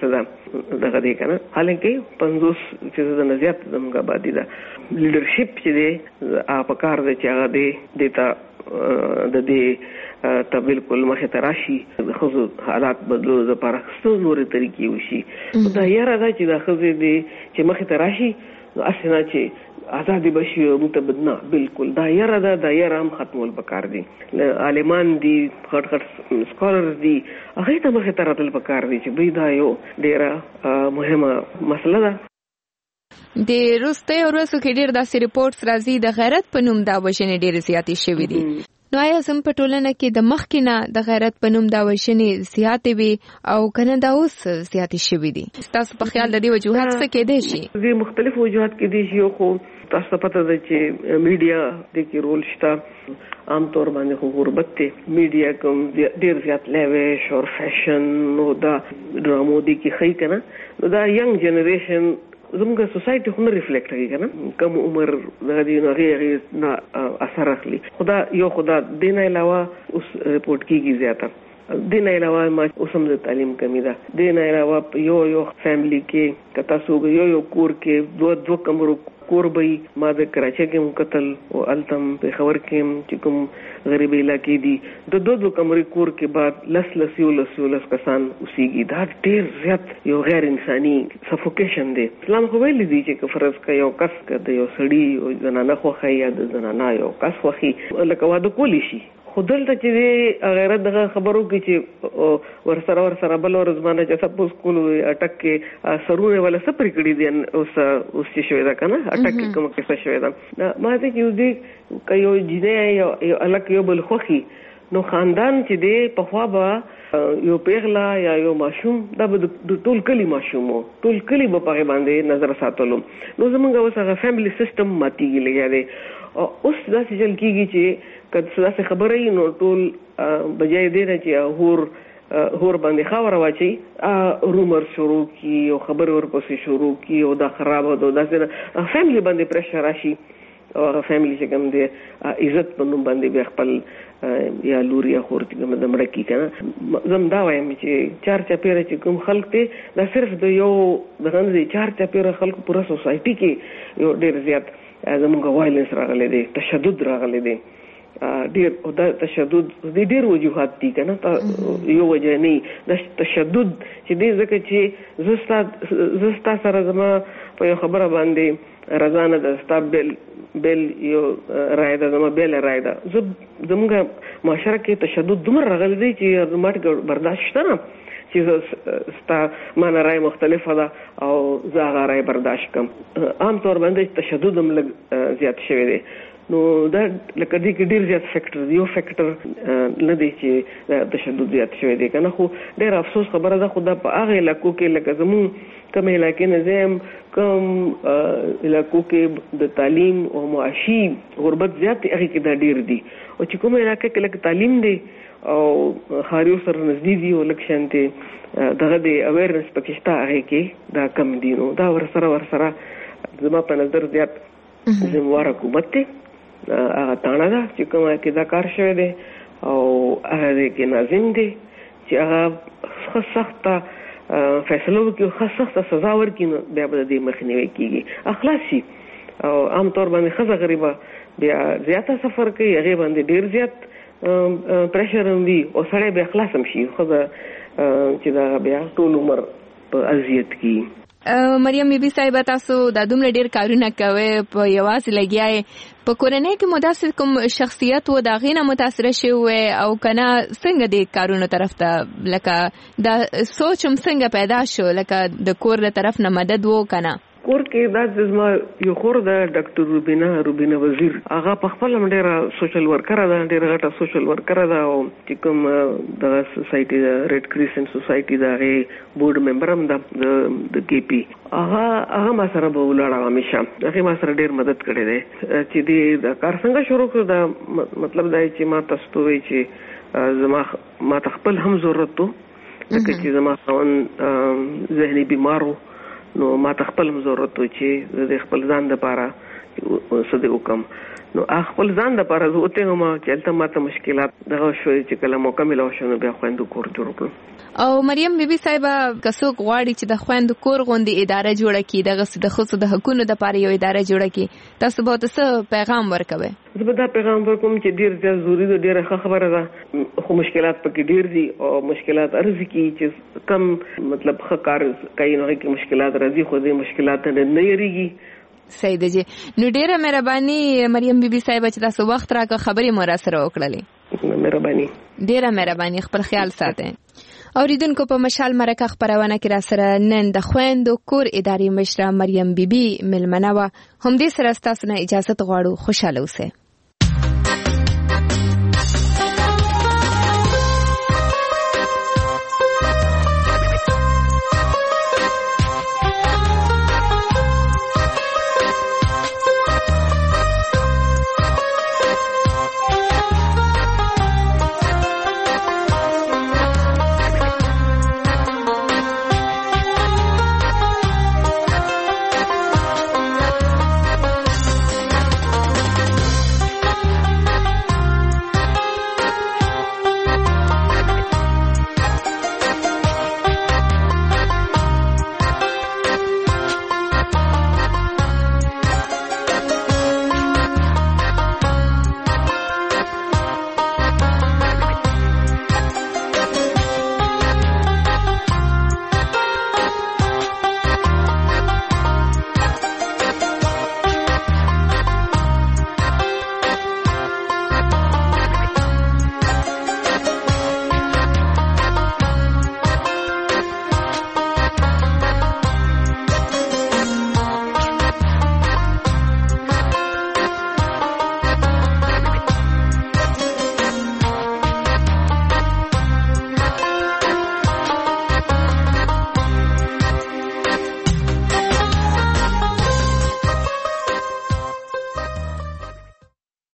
[SPEAKER 24] 3% دغه دی کنه حالانکه 50% نه زیات زمونږ آبادی ده لیډرشپ چې دی په کار دی چې هغه دی دیتا د دې ته بالکل مخه تراشي خو حالات بدلو د پرخصو نورې طریقې وشي دا یاره دا چې د خزې دی چې مخه تراشي اسنه چې آزادی بشي متبدنا بالکل دا یاره دا د یاره هم ختمول پکار دي عالمان دي غټ سکولرز دي هغه ته مخه تراتل پکار دي چې بری دا یو ډیره مهمه مسله ده
[SPEAKER 12] د روسته ورسو کې ډیر داسې ریپورتس راځي د غیرت په نوم دا وژنې ډیر زیاتې شوې دي نو آیا زم په ټولنه کې د مخکینه د غیرت په نوم دا وژنې زیاتې وي او کنه دا اوس زیاتې شوې دي تاسو په خیال د دې وجوهات څه کېدای شي
[SPEAKER 24] د مختلف وجوهات کې دي شي خو تاسو پته ده چې میډیا د کې رول شته عام طور باندې خو غربت ته میډیا کوم ډیر زیات لیویش او فیشن نو دا ډرامو دي کې خی کنه نو دا ینګ جنریشن زموږ سوسايټي خو نه ریفلیکټ کوي کنه کم عمر د دې نه غیر نه اثر اخلي خدا دینه علاوه اوس رپورټ کیږي زیاته دینه علاوه ما اوسم د تعلیم کمی ده دینه علاوه یو فیملی کې کتا سو یو کور کې دوه کمرو کور به ما د کراچۍ کې مقتل او التم په خبر کې چې کوم غریبی علاقې دي د دوه کمرې کور کې بعد لس کسان اوسېږي دا ډېر زیات یو غیر انساني سفوکیشن دی. اسلام خو ویل دي چې فرض کړه یو کس کده یو سړی او زنانه خوخه یا د زنانه یو کس خوخي لکه واده کولی شي خودلته چې غیرت دغه خبرو کې چې ورسره بل ورځمانه چې سپوز کول اٹک کې سرونه ولا سپری کړی دي اوس چې شوی دا کنه اٹک کې کوم کې څه شوی دا ما ته یو دي کيو جنې یو الک یو بل خوخي نو خاندان چې دی په خوا به یو پیغلا یا یو ماشوم دا به ټول کلی ماشومو ټول کلی په هغه باندې نظر ساتلو نو زمونږ اوس هغه فیملی سیستم ماتيږي لګیا اوس دا چې چل کیږي چې کله څه خبرې نو ټول بجای دی چې هور باندې خبره واچي رومر شروع کی او خبر ورپسې شروع کی او دا خراب ده دا فیملی باندې پریشر راشي او فیملی چې کوم دی عزت په نوم باندې به خپل یا لوري یا خور چې کوم د مړ کی کنه زم دا وایم چې چار چپیره چې کوم خلک ته دا صرف د یو دغه چار چپیره خلک پوره سوسایټي کې یو ډیر زیات زموږ وایلنس راغلي دي تشدد راغلي دي ډیر او دا تشدد د ډیر وجوهات دي کنه یو وجه نه د تشدد چې دې ځکه چې زستا سره زما په خبره باندې رضانه د استابل بل یو رائے ده زما بل رائے ده زموږ معاشره کې تشدد دومره راغلي دي چې ماټ برداشت نه چې ستا معنی رائے مختلفه ده او زه رائے برداشت کوم عام طور باندې تشدد هم زیات شوی دی نو دا لکه دې کې ډیر زیات فیکٹر یو فیکٹر نه دی چې تشدد زیات شوی دی کنه خو ډیر افسوس خبره ده خدا په هغه علاقو کې لکه زمون کوم علاقې نه زم کوم علاقو کې د تعلیم او معاشي غربت زیات هغه کې دا ډیر دي او چې کوم علاقې کې لکه تعلیم دی او خاریو سره نزدې دي او لکشانته دغه د اویرنس پکشته هغه کې دا کم دي نو دا ورسره زما په نظر زیات زموږ حکومت ته هغه تانه ده چې کومه کې دا کار شوی دی او هغه کې ناظم دی چې هغه سخته فیصله وکړي سخته سزا ورکړي نو بیا به دې مخنیوي کیږي اخلاص شي او عام طور باندې خزه غریبه بیا زیاته سفر کوي هغه باندې ډیر زیات پریشر هم وي او سړی به اخلاص هم شي خزه چې دا بیا ټول عمر په اذیت کی
[SPEAKER 12] مریم بیبي صاحب تاسو د دومره ډیر کارونه کوي په یوازې لګیاي په کورنۍ کې متاثر کوم شخصیت و دا غینه متاثر شوی او کنه څنګه د کارونو طرف ته لکه دا سوچم څنګه پیدا شو لکه د کور له طرف نه مدد و کنه
[SPEAKER 24] کور کې دا زما یو خور د ډاکټر روبینا وزیر هغه په خپل ډیره سوشل ورکر ده ډیره غټه سوشل ورکر ده او چې کوم د سوسایټي ریډ کریسنټ سوسایټي دا غي بورډ ممبر هم د کې پی هغه ما سره به ولاړ همیشه هغه ما سره ډیر مدد کړې ده چې د کار څنګه شروع کړ دا مطلب دا چې ما تاسو ته وی چې ما خپل هم ضرورت ته چې زما خون ذهني بیمارو نو ما تخپل ضرورت و چې د خپل ځان لپاره څه وکم نو خپل ځان لپاره زه وته هم چې البته ماته مشکلات دغه شوې چې کله مکمل شونه بیا خويندو کور جوړ کړم
[SPEAKER 12] او مریم بیبي صاحب کڅوک غواړي چې د خويندو کور غوندي اداره جوړه کړي دغه د خصوص د حقوقو د لپاره یو اداره جوړه کړي تاسو به تاسو پیغام ورکوي
[SPEAKER 24] زه به دا پیغام ورکوم چې ډیر ضروري دی ډیره خبره ده خو مشکلات پکې ډیر دي او مشکلات ارزي کی چې کم مطلب خکار کای نه کې مشکلات راځي خو دې مشکلات نه یریږي
[SPEAKER 12] صحیح دی نو ډیره مهرباني مریم بیبي صاحب چې تاسو وخت راکړه خبرې مو را سره وکړلې
[SPEAKER 24] مهرباني
[SPEAKER 12] ډیره مهرباني خپل خیال ساتئ اوریدونکو په مشال مرکه خبرونه کې را سره نن د خويندو کور اداري مشره مریم بیبي ملمنه و هم دې سره تاسو نه اجازه غواړو خوشاله اوسئ